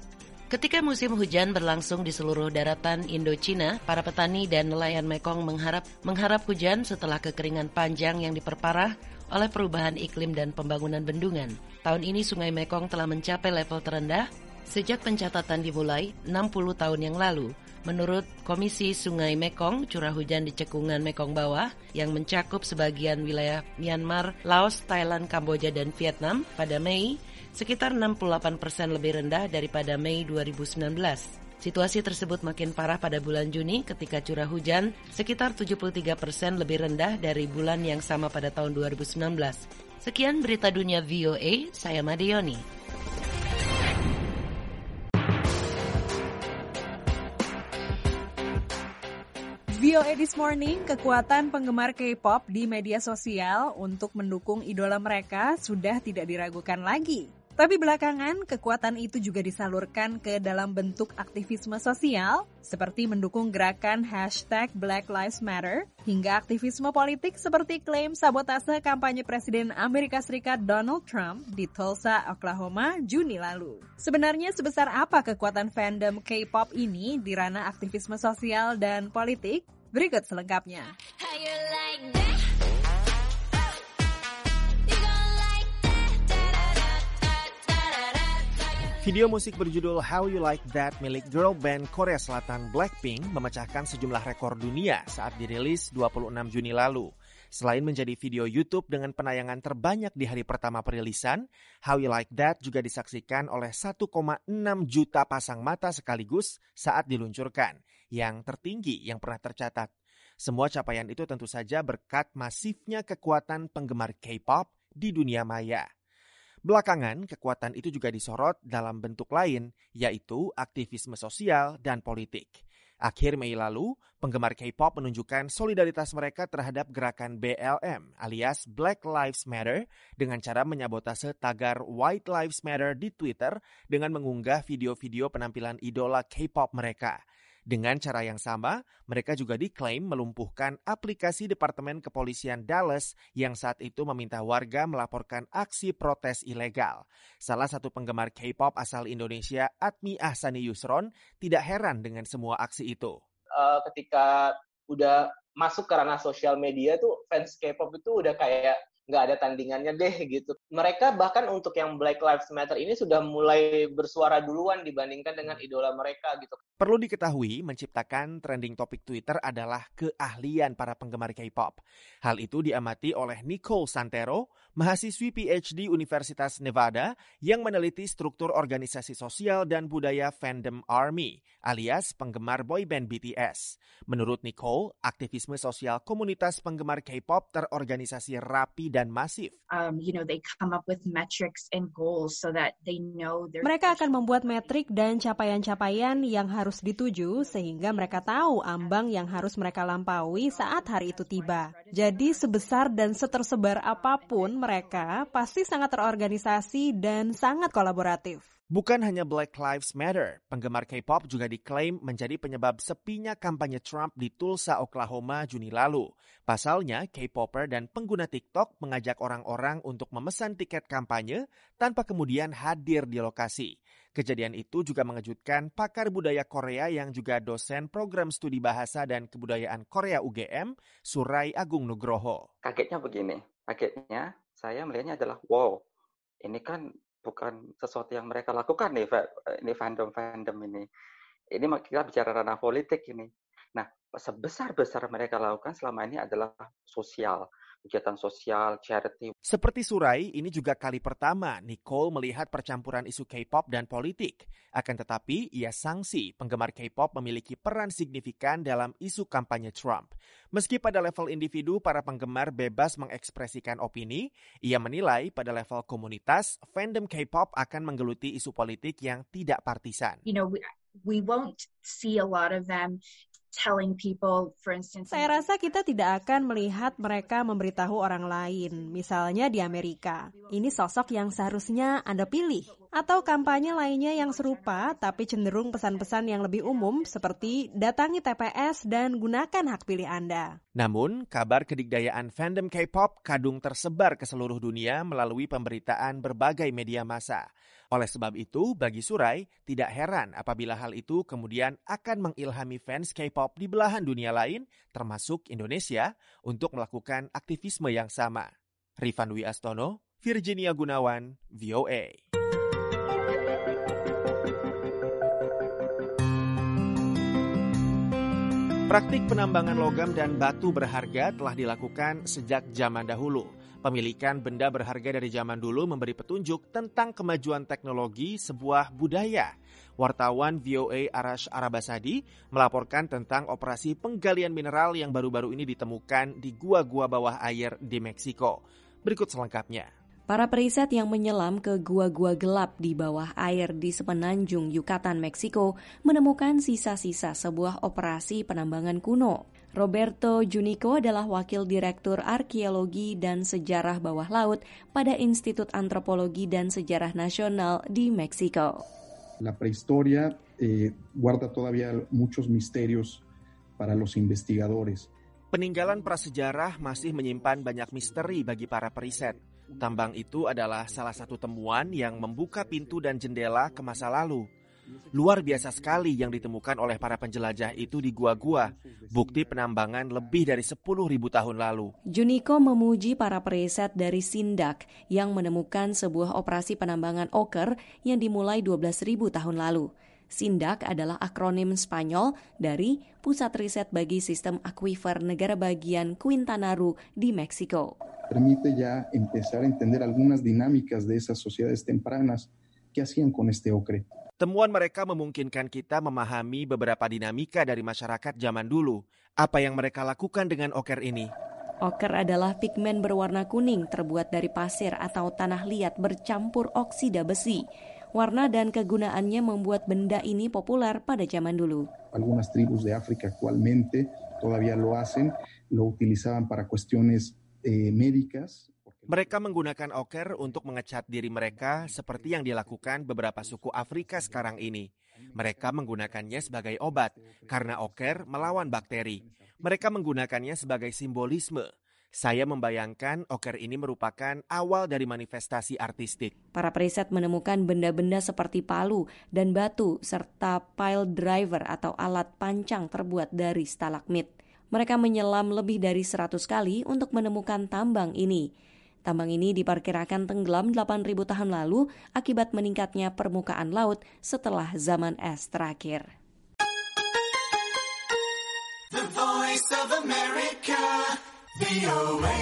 Ketika musim hujan berlangsung di seluruh daratan Indochina, para petani dan nelayan Mekong mengharap hujan setelah kekeringan panjang yang diperparah oleh perubahan iklim dan pembangunan bendungan. Tahun ini Sungai Mekong telah mencapai level terendah sejak pencatatan dimulai 60 tahun yang lalu. Menurut Komisi Sungai Mekong, curah hujan di cekungan Mekong Bawah yang mencakup sebagian wilayah Myanmar, Laos, Thailand, Kamboja, dan Vietnam pada Mei sekitar 68% lebih rendah daripada Mei 2019. Situasi tersebut makin parah pada bulan Juni ketika curah hujan sekitar 73% lebih rendah dari bulan yang sama pada tahun 2019. Sekian berita dunia VOA, saya Madioni. VOA This Morning, kekuatan penggemar K-pop di media sosial untuk mendukung idola mereka sudah tidak diragukan lagi. Tapi belakangan, kekuatan itu juga disalurkan ke dalam bentuk aktivisme sosial, seperti mendukung gerakan #BlackLivesMatter, hingga aktivisme politik seperti klaim sabotase kampanye Presiden Amerika Serikat Donald Trump di Tulsa, Oklahoma, Juni lalu. Sebenarnya sebesar apa kekuatan fandom K-pop ini di ranah aktivisme sosial dan politik? Berikut selengkapnya. Video musik berjudul How You Like That milik girl band Korea Selatan Blackpink memecahkan sejumlah rekor dunia saat dirilis 26 Juni lalu. Selain menjadi video YouTube dengan penayangan terbanyak di hari pertama perilisan, How You Like That juga disaksikan oleh 1,6 juta pasang mata sekaligus saat diluncurkan, yang tertinggi yang pernah tercatat. Semua capaian itu tentu saja berkat masifnya kekuatan penggemar K-pop di dunia maya. Belakangan, kekuatan itu juga disorot dalam bentuk lain, yaitu aktivisme sosial dan politik. Akhir Mei lalu, penggemar K-pop menunjukkan solidaritas mereka terhadap gerakan BLM alias Black Lives Matter dengan cara menyabotase tagar White Lives Matter di Twitter dengan mengunggah video-video penampilan idola K-pop mereka. Dengan cara yang sama, mereka juga diklaim melumpuhkan aplikasi Departemen Kepolisian Dallas yang saat itu meminta warga melaporkan aksi protes ilegal. Salah satu penggemar K-pop asal Indonesia, Admi Ahsani Yusron, tidak heran dengan semua aksi itu. Ketika udah masuk ke ranah sosial media tuh, fans K-pop itu udah kayak nggak ada tandingannya deh gitu. Mereka bahkan untuk yang Black Lives Matter ini sudah mulai bersuara duluan dibandingkan dengan idola mereka gitu. Perlu diketahui, menciptakan trending topik Twitter adalah keahlian para penggemar K-pop. Hal itu diamati oleh Nicole Santero, mahasiswi PhD Universitas Nevada yang meneliti struktur organisasi sosial dan budaya fandom ARMY, alias penggemar boyband BTS. Menurut Nicole, aktivisme sosial komunitas penggemar K-pop terorganisasi rapi dan masif. They come up with metrics and goals so that they know mereka akan membuat metrik dan capaian-capaian yang harus dituju sehingga mereka tahu ambang yang harus mereka lampaui saat hari itu tiba. Jadi sebesar dan setersebar apapun mereka pasti sangat terorganisasi dan sangat kolaboratif. Bukan hanya Black Lives Matter, penggemar K-pop juga diklaim menjadi penyebab sepinya kampanye Trump di Tulsa, Oklahoma, Juni lalu. Pasalnya, K-popper dan pengguna TikTok mengajak orang-orang untuk memesan tiket kampanye tanpa kemudian hadir di lokasi. Kejadian itu juga mengejutkan pakar budaya Korea yang juga dosen program studi bahasa dan kebudayaan Korea UGM, Surai Agung Nugroho. Kagetnya begini, saya melihatnya adalah wow, ini kan bukan sesuatu yang mereka lakukan nih, ini fandom ini. Ini kita bicara ranah politik ini. Nah, sebesar-besar mereka lakukan selama ini adalah sosial, kegiatan sosial, charity. Seperti Surai, ini juga kali pertama Nicole melihat percampuran isu K-pop dan politik. Akan tetapi, ia sangsi penggemar K-pop memiliki peran signifikan dalam isu kampanye Trump. Meski pada level individu para penggemar bebas mengekspresikan opini, ia menilai pada level komunitas, fandom K-pop akan menggeluti isu politik yang tidak partisan. We won't see a lot of them telling people, for instance. Saya rasa kita tidak akan melihat mereka memberitahu orang lain, misalnya di Amerika. Ini sosok yang seharusnya Anda pilih. atau kampanye lainnya yang serupa tapi cenderung pesan-pesan yang lebih umum seperti datangi TPS dan gunakan hak pilih Anda. Namun, kabar kedikdayaan fandom K-pop kadung tersebar ke seluruh dunia melalui pemberitaan berbagai media massa. Oleh sebab itu, bagi Surai, tidak heran apabila hal itu kemudian akan mengilhami fans K-pop di belahan dunia lain, termasuk Indonesia, untuk melakukan aktivisme yang sama. Rifan Dwi Astono, Virginia Gunawan, VOA. Praktik penambangan logam dan batu berharga telah dilakukan sejak zaman dahulu. Pemilikan benda berharga dari zaman dulu memberi petunjuk tentang kemajuan teknologi sebuah budaya. Wartawan VOA Arash Arabasadi melaporkan tentang operasi penggalian mineral yang baru-baru ini ditemukan di gua-gua bawah air di Meksiko. Berikut selengkapnya. Para periset yang menyelam ke gua-gua gelap di bawah air di semenanjung Yucatan, Meksiko, menemukan sisa-sisa sebuah operasi penambangan kuno. Roberto Junico adalah Wakil Direktur Arkeologi dan Sejarah Bawah Laut pada Institut Antropologi dan Sejarah Nasional di Meksiko. La prehistoria guarda todavía muchos misterios para los investigadores. Peninggalan prasejarah masih menyimpan banyak misteri bagi para periset. Tambang itu adalah salah satu temuan yang membuka pintu dan jendela ke masa lalu. Luar biasa sekali yang ditemukan oleh para penjelajah itu di gua-gua, bukti penambangan lebih dari 10.000 tahun lalu. Junico memuji para periset dari Sindak yang menemukan sebuah operasi penambangan oker yang dimulai 12.000 tahun lalu. Sindak adalah akronim Spanyol dari Pusat Riset bagi Sistem Akuifer Negara Bagian Quintana Roo di Meksiko. Permite ya empezar a entender algunas dinámicas de esas sociedades tempranas que hacían con este ocre. Temuan mereka memungkinkan kita memahami beberapa dinamika dari masyarakat zaman dulu. Apa yang mereka lakukan dengan oker ini? Oker adalah pigmen berwarna kuning terbuat dari pasir atau tanah liat bercampur oksida besi. Warna dan kegunaannya membuat benda ini populer pada zaman dulu. Algunas tribus de África actualmente todavía lo hacen, lo utilizaban para cuestiones médicas. Mereka menggunakan oker untuk mengecat diri mereka seperti yang dilakukan beberapa suku Afrika sekarang ini. Mereka menggunakannya sebagai obat karena oker melawan bakteri. Mereka menggunakannya sebagai simbolisme. Saya membayangkan oker ini merupakan awal dari manifestasi artistik. Para periset menemukan benda-benda seperti palu dan batu serta pile driver atau alat pancang terbuat dari stalagmit. Mereka menyelam lebih dari 100 kali untuk menemukan tambang ini. Tambang ini diperkirakan tenggelam 8.000 tahun lalu akibat meningkatnya permukaan laut setelah zaman es terakhir. The Voice of America, VOA.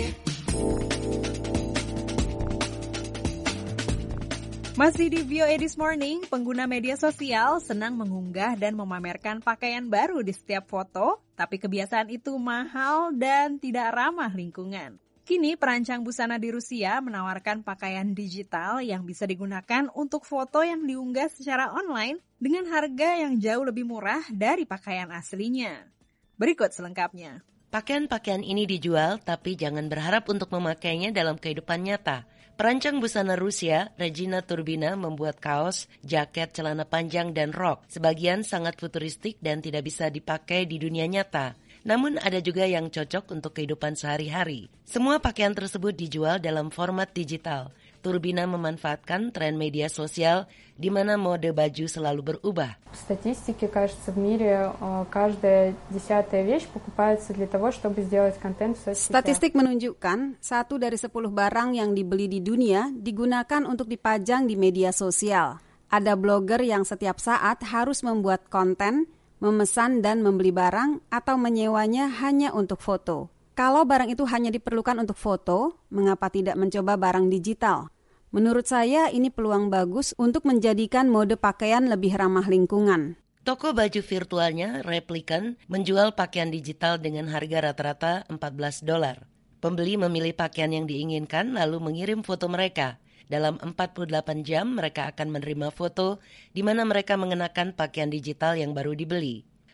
Masih di VOA This Morning, pengguna media sosial senang mengunggah dan memamerkan pakaian baru di setiap foto, tapi kebiasaan itu mahal dan tidak ramah lingkungan. Kini perancang busana di Rusia menawarkan pakaian digital yang bisa digunakan untuk foto yang diunggah secara online dengan harga yang jauh lebih murah dari pakaian aslinya. Berikut selengkapnya. Pakaian-pakaian ini dijual, tapi jangan berharap untuk memakainya dalam kehidupan nyata. Perancang busana Rusia, Regina Turbina, membuat kaos, jaket, celana panjang, dan rok. Sebagian sangat futuristik dan tidak bisa dipakai di dunia nyata. Namun ada juga yang cocok untuk kehidupan sehari-hari. Semua pakaian tersebut dijual dalam format digital. Turbina memanfaatkan tren media sosial di mana mode baju selalu berubah. Статистике, кажется, в мире каждая 10-я вещь покупается для того, чтобы сделать контент в соцсетях. Statistik menunjukkan 1 dari 10 barang yang dibeli di dunia digunakan untuk dipajang di media sosial. Ada blogger yang setiap saat harus membuat konten, memesan dan membeli barang atau menyewanya hanya untuk foto. Kalau barang itu hanya diperlukan untuk foto, mengapa tidak mencoba barang digital? Menurut saya ini peluang bagus untuk menjadikan mode pakaian lebih ramah lingkungan. Toko baju virtualnya, Replicant, menjual pakaian digital dengan harga rata-rata $14. Pembeli memilih pakaian yang diinginkan lalu mengirim foto mereka. Dalam 48 jam mereka akan menerima foto di mana mereka mengenakan pakaian digital yang baru dibeli.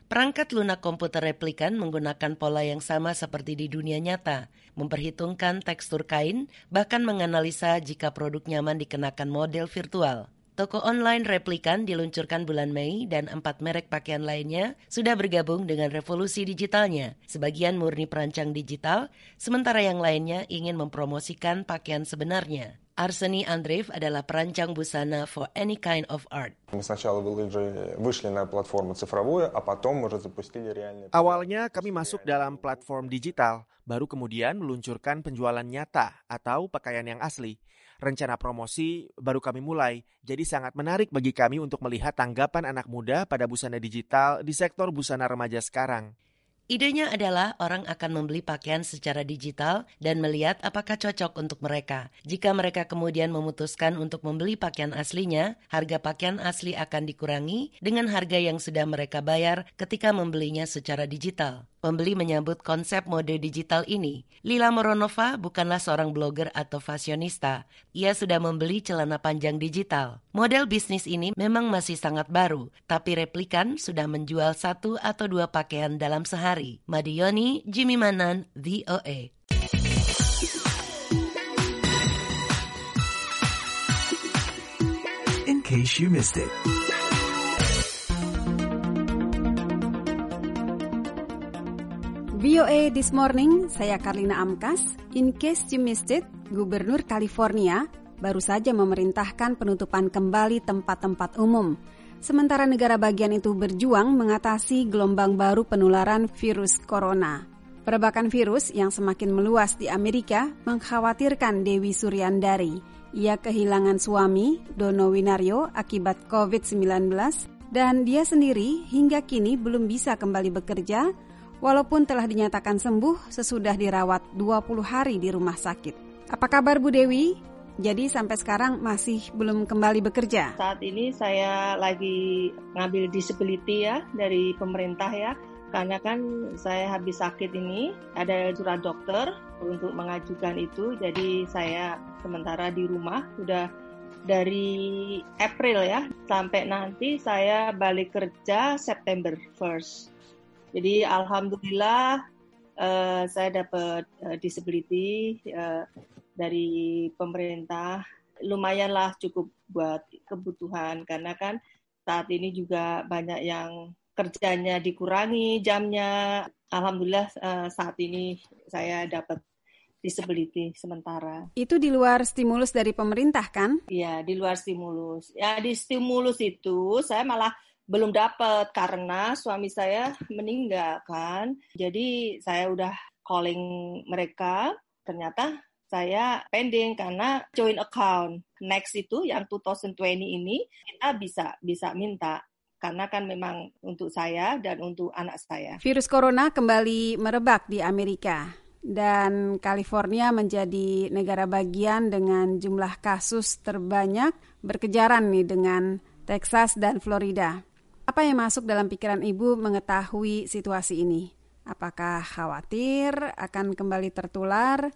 Perangkat lunak komputer replikan menggunakan pola yang sama seperti di dunia nyata, memperhitungkan tekstur kain, bahkan menganalisa jika produk nyaman dikenakan model virtual. Toko online replikan diluncurkan bulan Mei dan 4 merek pakaian lainnya sudah bergabung dengan revolusi digitalnya. Sebagian murni perancang digital, sementara yang lainnya ingin mempromosikan pakaian sebenarnya. Arseny Andreev adalah perancang busana for any kind of art. Awalnya kami masuk dalam platform digital, baru kemudian meluncurkan penjualan nyata atau pakaian yang asli. Rencana promosi baru kami mulai, jadi sangat menarik bagi kami untuk melihat tanggapan anak muda pada busana digital di sektor busana remaja sekarang. Idenya adalah orang akan membeli pakaian secara digital dan melihat apakah cocok untuk mereka. Jika mereka kemudian memutuskan untuk membeli pakaian aslinya, harga pakaian asli akan dikurangi dengan harga yang sudah mereka bayar ketika membelinya secara digital. Pembeli menyambut konsep mode digital ini. Lila Moronova bukanlah seorang blogger atau fashionista. Ia sudah membeli celana panjang digital. Model bisnis ini memang masih sangat baru, tapi replikan sudah menjual 1 atau 2 pakaian dalam sehari. Madioni, Jimmy Manan, VOA. In case you missed it. VOA This Morning, saya Karlina Amkas. In case you missed it, Gubernur California baru saja memerintahkan penutupan kembali tempat-tempat umum. Sementara negara bagian itu berjuang mengatasi gelombang baru penularan virus corona. Perbakan virus yang semakin meluas di Amerika mengkhawatirkan Dewi Suryandari. Ia kehilangan suami, Dono Winario, akibat COVID-19 dan dia sendiri hingga kini belum bisa kembali bekerja walaupun telah dinyatakan sembuh sesudah dirawat 20 hari di rumah sakit. Apa kabar Bu Dewi? Jadi sampai sekarang masih belum kembali bekerja? Saat ini saya lagi ngambil disability ya dari pemerintah ya. Karena kan saya habis sakit ini, ada surat dokter untuk mengajukan itu. Jadi saya sementara di rumah sudah dari April ya. Sampai nanti saya balik kerja September 1st. Jadi alhamdulillah saya dapat disability dari pemerintah. Lumayanlah cukup buat kebutuhan karena kan saat ini juga banyak yang kerjanya dikurangi jamnya. Alhamdulillah saat ini saya dapat disability sementara. Itu di luar stimulus dari pemerintah kan? Iya, di luar stimulus. Ya di stimulus itu saya malah belum dapat karena suami saya meninggal kan. Jadi saya udah calling mereka, ternyata saya pending karena joint account. Next itu yang 2020 ini kita bisa minta karena kan memang untuk saya dan untuk anak saya. Virus corona kembali merebak di Amerika dan California menjadi negara bagian dengan jumlah kasus terbanyak berkejaran nih dengan Texas dan Florida. Apa yang masuk dalam pikiran Ibu mengetahui situasi ini? Apakah khawatir akan kembali tertular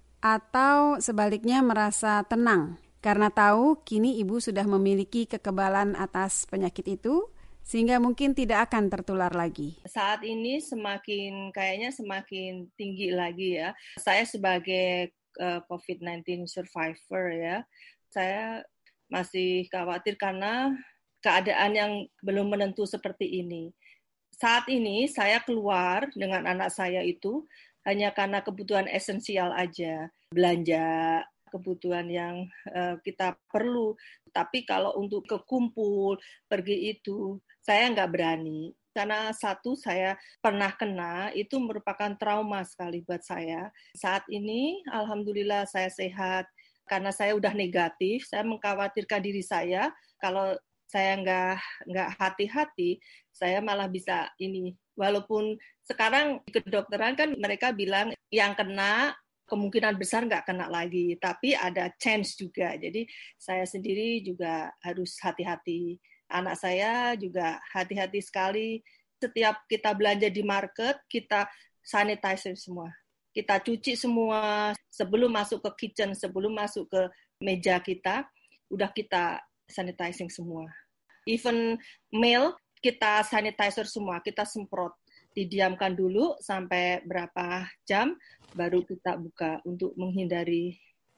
atau sebaliknya merasa tenang? Karena tahu kini Ibu sudah memiliki kekebalan atas penyakit itu sehingga mungkin tidak akan tertular lagi. Saat ini kayaknya semakin tinggi lagi ya. Saya sebagai COVID-19 survivor ya, saya masih khawatir karena keadaan yang belum menentu seperti ini. Saat ini saya keluar dengan anak saya itu hanya karena kebutuhan esensial aja. Belanja, kebutuhan yang kita perlu. Tapi kalau untuk kekumpul, pergi itu, saya nggak berani. Karena satu, saya pernah kena, itu merupakan trauma sekali buat saya. Saat ini, alhamdulillah saya sehat. Karena saya udah negatif, saya mengkhawatirkan diri saya, kalau saya nggak hati-hati, saya malah bisa ini. Walaupun sekarang di kedokteran kan mereka bilang yang kena kemungkinan besar nggak kena lagi, tapi ada chance juga. Jadi saya sendiri juga harus hati-hati. Anak saya juga hati-hati sekali. Setiap kita belanja di market, kita sanitizer semua. Kita cuci semua sebelum masuk ke kitchen, sebelum masuk ke meja kita, udah kita sanitizing semua. Even mail, kita sanitizer semua, kita semprot. Didiamkan dulu sampai berapa jam, baru kita buka untuk menghindari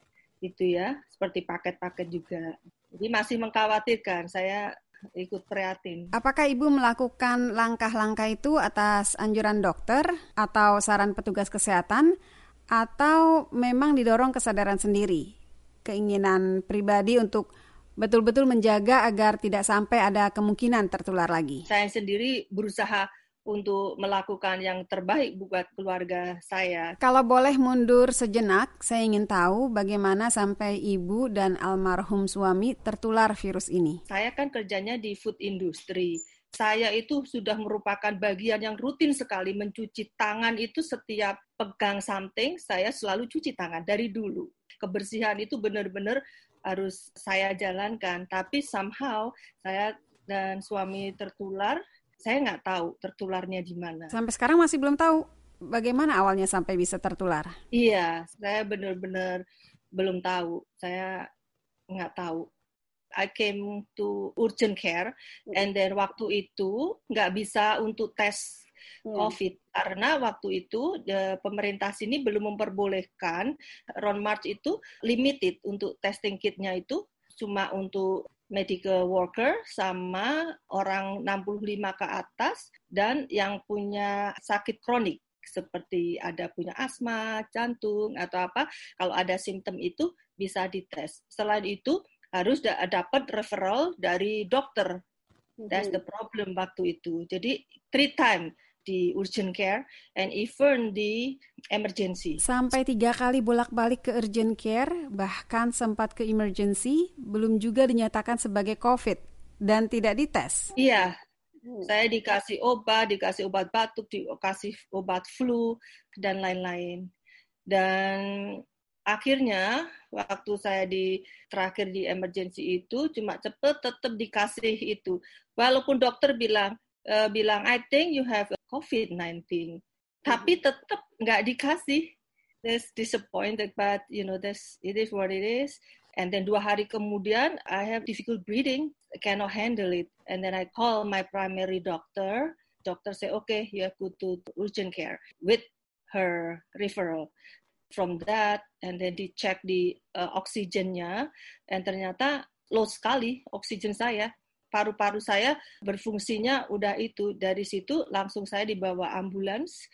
itu ya, seperti paket-paket juga. Jadi masih mengkhawatirkan, saya ikut prihatin. Apakah Ibu melakukan langkah-langkah itu atas anjuran dokter atau saran petugas kesehatan, atau memang didorong kesadaran sendiri, keinginan pribadi untuk betul-betul menjaga agar tidak sampai ada kemungkinan tertular lagi? Saya sendiri berusaha untuk melakukan yang terbaik buat keluarga saya. Kalau boleh mundur sejenak, saya ingin tahu bagaimana sampai Ibu dan almarhum suami tertular virus ini. Saya kan kerjanya di food industry. Saya itu sudah merupakan bagian yang rutin sekali mencuci tangan itu setiap pegang something, saya selalu cuci tangan dari dulu. Kebersihan itu benar-benar harus saya jalankan. Tapi somehow saya dan suami tertular. Saya nggak tahu tertularnya di mana. Sampai sekarang masih belum tahu bagaimana awalnya sampai bisa tertular? Iya, saya benar-benar belum tahu. Saya nggak tahu. I came to urgent care, and then waktu itu nggak bisa untuk tes COVID. Karena waktu itu pemerintah sini belum memperbolehkan, around March itu limited untuk testing kitnya itu cuma untuk medical worker sama orang 65 ke atas dan yang punya sakit kronik seperti ada punya asma, jantung atau apa, kalau ada simptom itu bisa dites. Selain itu harus dapat referral dari dokter. That's the problem waktu itu. Jadi 3 times di urgent care and even di emergency. Sampai 3 kali bolak-balik ke urgent care, bahkan sempat ke emergency, belum juga dinyatakan sebagai COVID dan tidak dites. Iya, saya dikasih obat batuk, dikasih obat flu, dan lain-lain. Dan akhirnya, waktu saya terakhir di emergency itu, cuma tetap dikasih itu. Walaupun dokter bilang, I think you have COVID-19. Tapi tetap nggak dikasih. That's disappointed, but it is what it is. And then 2 hari kemudian, I have difficult breathing. I cannot handle it. And then I call my primary doctor. Doctor say, okay, you have to go to urgent care with her referral. From that, and then dicek di oksigennya, and ternyata low sekali oksigen saya. Paru-paru saya berfungsinya udah itu. Dari situ langsung saya dibawa ambulans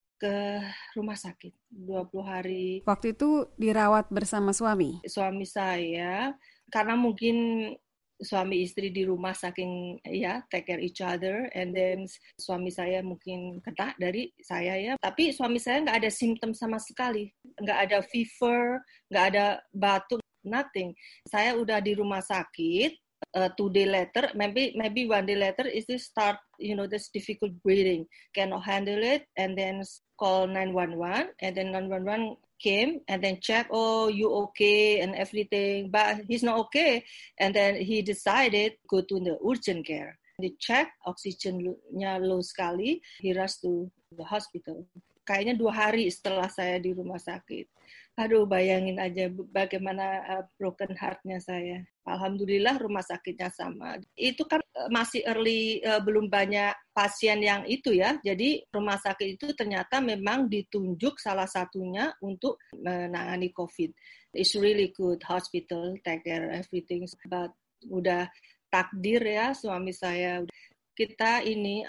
ke rumah sakit 20 hari. Waktu itu dirawat bersama suami? Suami saya, karena mungkin suami istri di rumah saking take care each other, and then suami saya mungkin kena dari saya ya. Tapi suami saya nggak ada simptom sama sekali. Nggak ada fever, nggak ada batuk, nothing. Saya udah di rumah sakit. 2 days later, maybe 1 day later, is this start, this difficult breathing, cannot handle it, and then call 911, and then 911 came, and then check, oh, you okay, and everything, but he's not okay, and then he decided go to the urgent care. They check, oksigennya low sekali, he rushed to the hospital. Kayaknya 2 hari setelah saya di rumah sakit. Aduh, bayangin aja bagaimana broken heart-nya saya. Alhamdulillah rumah sakitnya sama. Itu kan masih early, belum banyak pasien yang itu ya. Jadi rumah sakit itu ternyata memang ditunjuk salah satunya untuk menangani COVID. It's really good hospital, take care everything. But udah takdir ya suami saya. Kita ini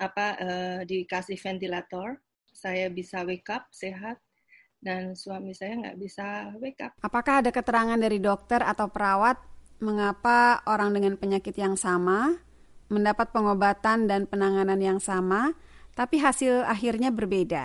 dikasih ventilator. Saya bisa wake up sehat. Dan suami saya nggak bisa wake up. Apakah ada keterangan dari dokter atau perawat mengapa orang dengan penyakit yang sama mendapat pengobatan dan penanganan yang sama, tapi hasil akhirnya berbeda?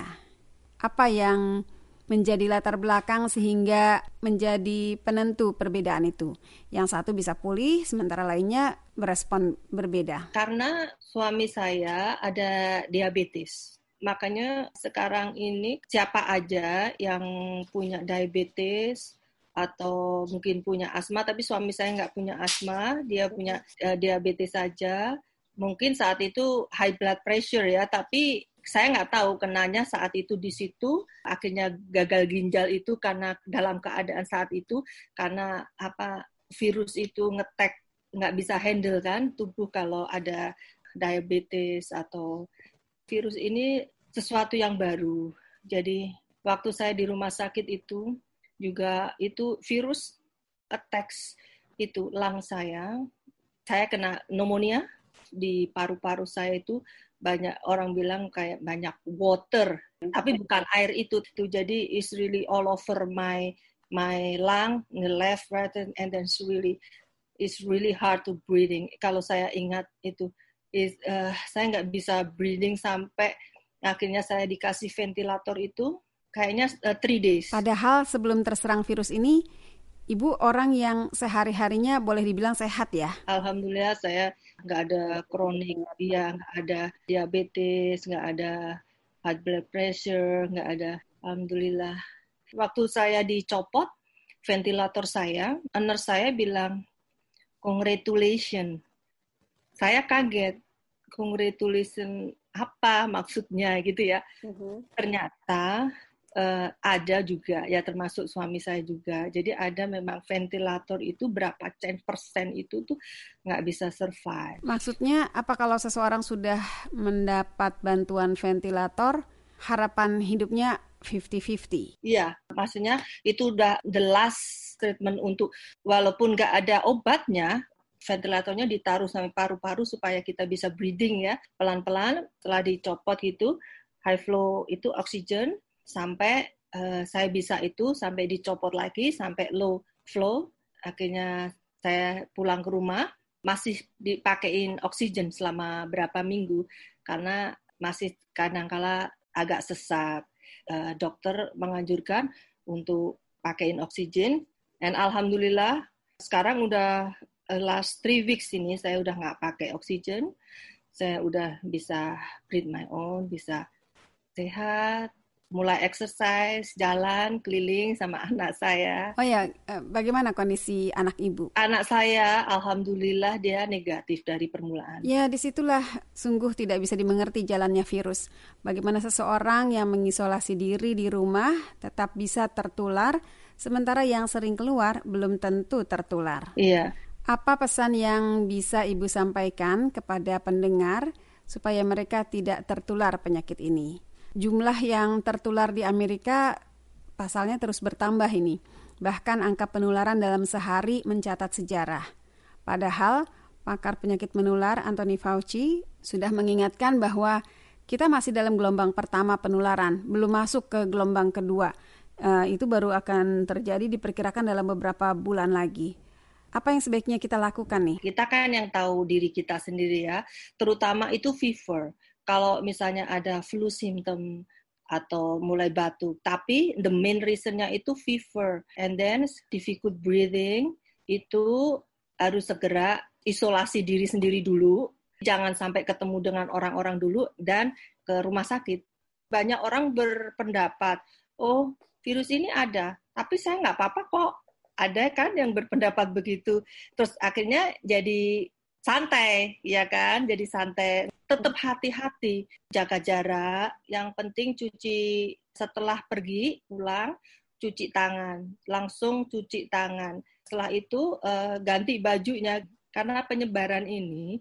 Apa yang menjadi latar belakang sehingga menjadi penentu perbedaan itu? Yang satu bisa pulih, sementara lainnya berespon berbeda. Karena suami saya ada diabetes. Makanya sekarang ini siapa aja yang punya diabetes atau mungkin punya asma, tapi suami saya nggak punya asma, dia punya diabetes saja. Mungkin saat itu high blood pressure ya, tapi saya nggak tahu kenanya saat itu di situ, akhirnya gagal ginjal itu karena dalam keadaan saat itu, karena virus itu ngetek, nggak bisa handle kan tubuh kalau ada diabetes atau virus ini sesuatu yang baru. Jadi waktu saya di rumah sakit itu juga itu virus attacks itu lung saya kena pneumonia di paru-paru saya itu banyak orang bilang kayak banyak water, tapi bukan air itu. Jadi it's really all over my lung, the left, right, and then it's really hard to breathing. Kalau saya ingat itu, saya nggak bisa breathing sampai akhirnya saya dikasih ventilator itu kayaknya 3 days. Padahal sebelum terserang virus ini, Ibu orang yang sehari-harinya boleh dibilang sehat ya? Alhamdulillah saya nggak ada kronik, nggak ada diabetes, nggak ada high blood pressure, nggak ada. Alhamdulillah. Waktu saya dicopot ventilator saya, nurse saya bilang, congratulations. Saya kaget, congratulations apa maksudnya gitu ya. Ternyata ada juga, ya termasuk suami saya juga. Jadi ada memang ventilator itu berapa % itu tuh nggak bisa survive. Maksudnya apa kalau seseorang sudah mendapat bantuan ventilator, harapan hidupnya 50-50? Iya, maksudnya itu udah the last treatment untuk, walaupun nggak ada obatnya, ventilatornya ditaruh sampai paru-paru supaya kita bisa breathing ya, pelan-pelan. Setelah dicopot gitu, high flow itu oksigen, sampai saya bisa itu, sampai dicopot lagi, sampai low flow. Akhirnya saya pulang ke rumah, masih dipakein oksigen selama berapa minggu, karena masih kadang-kala agak sesak. Dokter menganjurkan untuk pakein oksigen, dan alhamdulillah sekarang udah last 3 weeks ini saya udah nggak pakai oksigen, saya udah bisa breathe my own, bisa sehat, mulai exercise, jalan, keliling sama anak saya. Oh ya, bagaimana kondisi anak ibu? Anak saya, alhamdulillah dia negatif dari permulaan. Ya, disitulah sungguh tidak bisa dimengerti jalannya virus. Bagaimana seseorang yang mengisolasi diri di rumah tetap bisa tertular, sementara yang sering keluar belum tentu tertular. Iya. Apa pesan yang bisa Ibu sampaikan kepada pendengar supaya mereka tidak tertular penyakit ini? Jumlah yang tertular di Amerika pasalnya terus bertambah ini. Bahkan angka penularan dalam sehari mencatat sejarah. Padahal pakar penyakit menular Anthony Fauci sudah mengingatkan bahwa kita masih dalam gelombang pertama penularan, belum masuk ke gelombang kedua. Itu baru akan terjadi diperkirakan dalam beberapa bulan lagi. Apa yang sebaiknya kita lakukan nih? Kita kan yang tahu diri kita sendiri ya, terutama itu fever. Kalau misalnya ada flu symptom atau mulai batuk, tapi the main reasonnya itu fever, and then difficult breathing, itu harus segera isolasi diri sendiri dulu, jangan sampai ketemu dengan orang-orang dulu, dan ke rumah sakit. Banyak orang berpendapat, oh virus ini ada, tapi saya nggak apa-apa kok. Ada kan yang berpendapat begitu, terus akhirnya jadi santai, ya kan? Jadi santai. Tetap hati-hati, jaga jarak. Yang penting cuci setelah pergi pulang, cuci tangan, langsung cuci tangan. Setelah itu ganti bajunya, karena penyebaran ini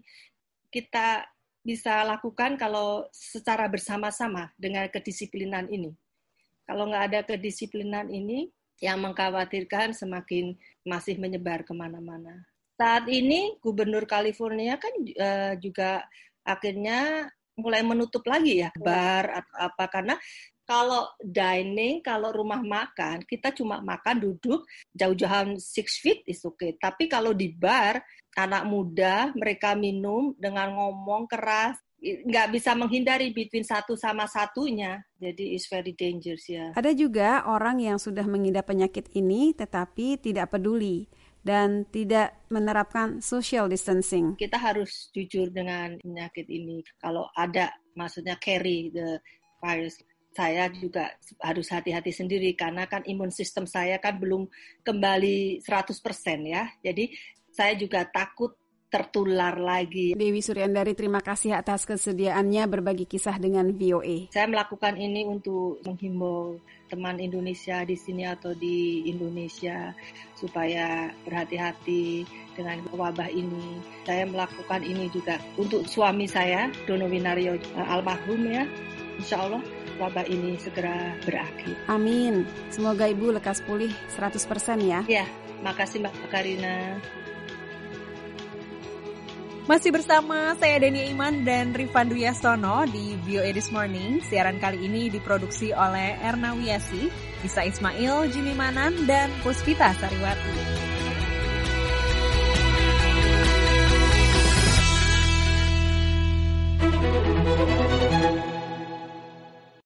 kita bisa lakukan kalau secara bersama-sama dengan kedisiplinan ini. Kalau nggak ada kedisiplinan ini, yang mengkhawatirkan semakin masih menyebar kemana-mana. Saat ini Gubernur California kan juga akhirnya mulai menutup lagi ya bar atau apa, karena kalau dining, kalau rumah makan, kita cuma makan duduk jauh-jauhan 6 feet is okay. Tapi kalau di bar, anak muda mereka minum dengan ngomong keras, nggak bisa menghindari between satu sama satunya. Jadi it's very dangerous ya. Ada juga orang yang sudah mengidap penyakit ini tetapi tidak peduli dan tidak menerapkan social distancing. Kita harus jujur dengan penyakit ini. Kalau ada, maksudnya carry the virus, saya juga harus hati-hati sendiri karena kan imun sistem saya kan belum kembali 100% ya. Jadi saya juga takut tertular lagi. Dewi Suryandari, terima kasih atas kesediaannya berbagi kisah dengan VOA. Saya melakukan ini untuk menghimbau teman Indonesia di sini atau di Indonesia supaya berhati-hati dengan wabah ini. Saya melakukan ini juga untuk suami saya, Dono Winario almarhum ya. Insya Allah wabah ini segera berakhir. Amin. Semoga Ibu lekas pulih 100% ya. Ya, makasih Mbak Karina. Masih bersama saya Denia Iman dan Rifan Dwi Yastono di VOA This Morning. Siaran kali ini diproduksi oleh Erna Wiasi, Isa Ismail, Jimmy Manan, dan Puspita Sariwati.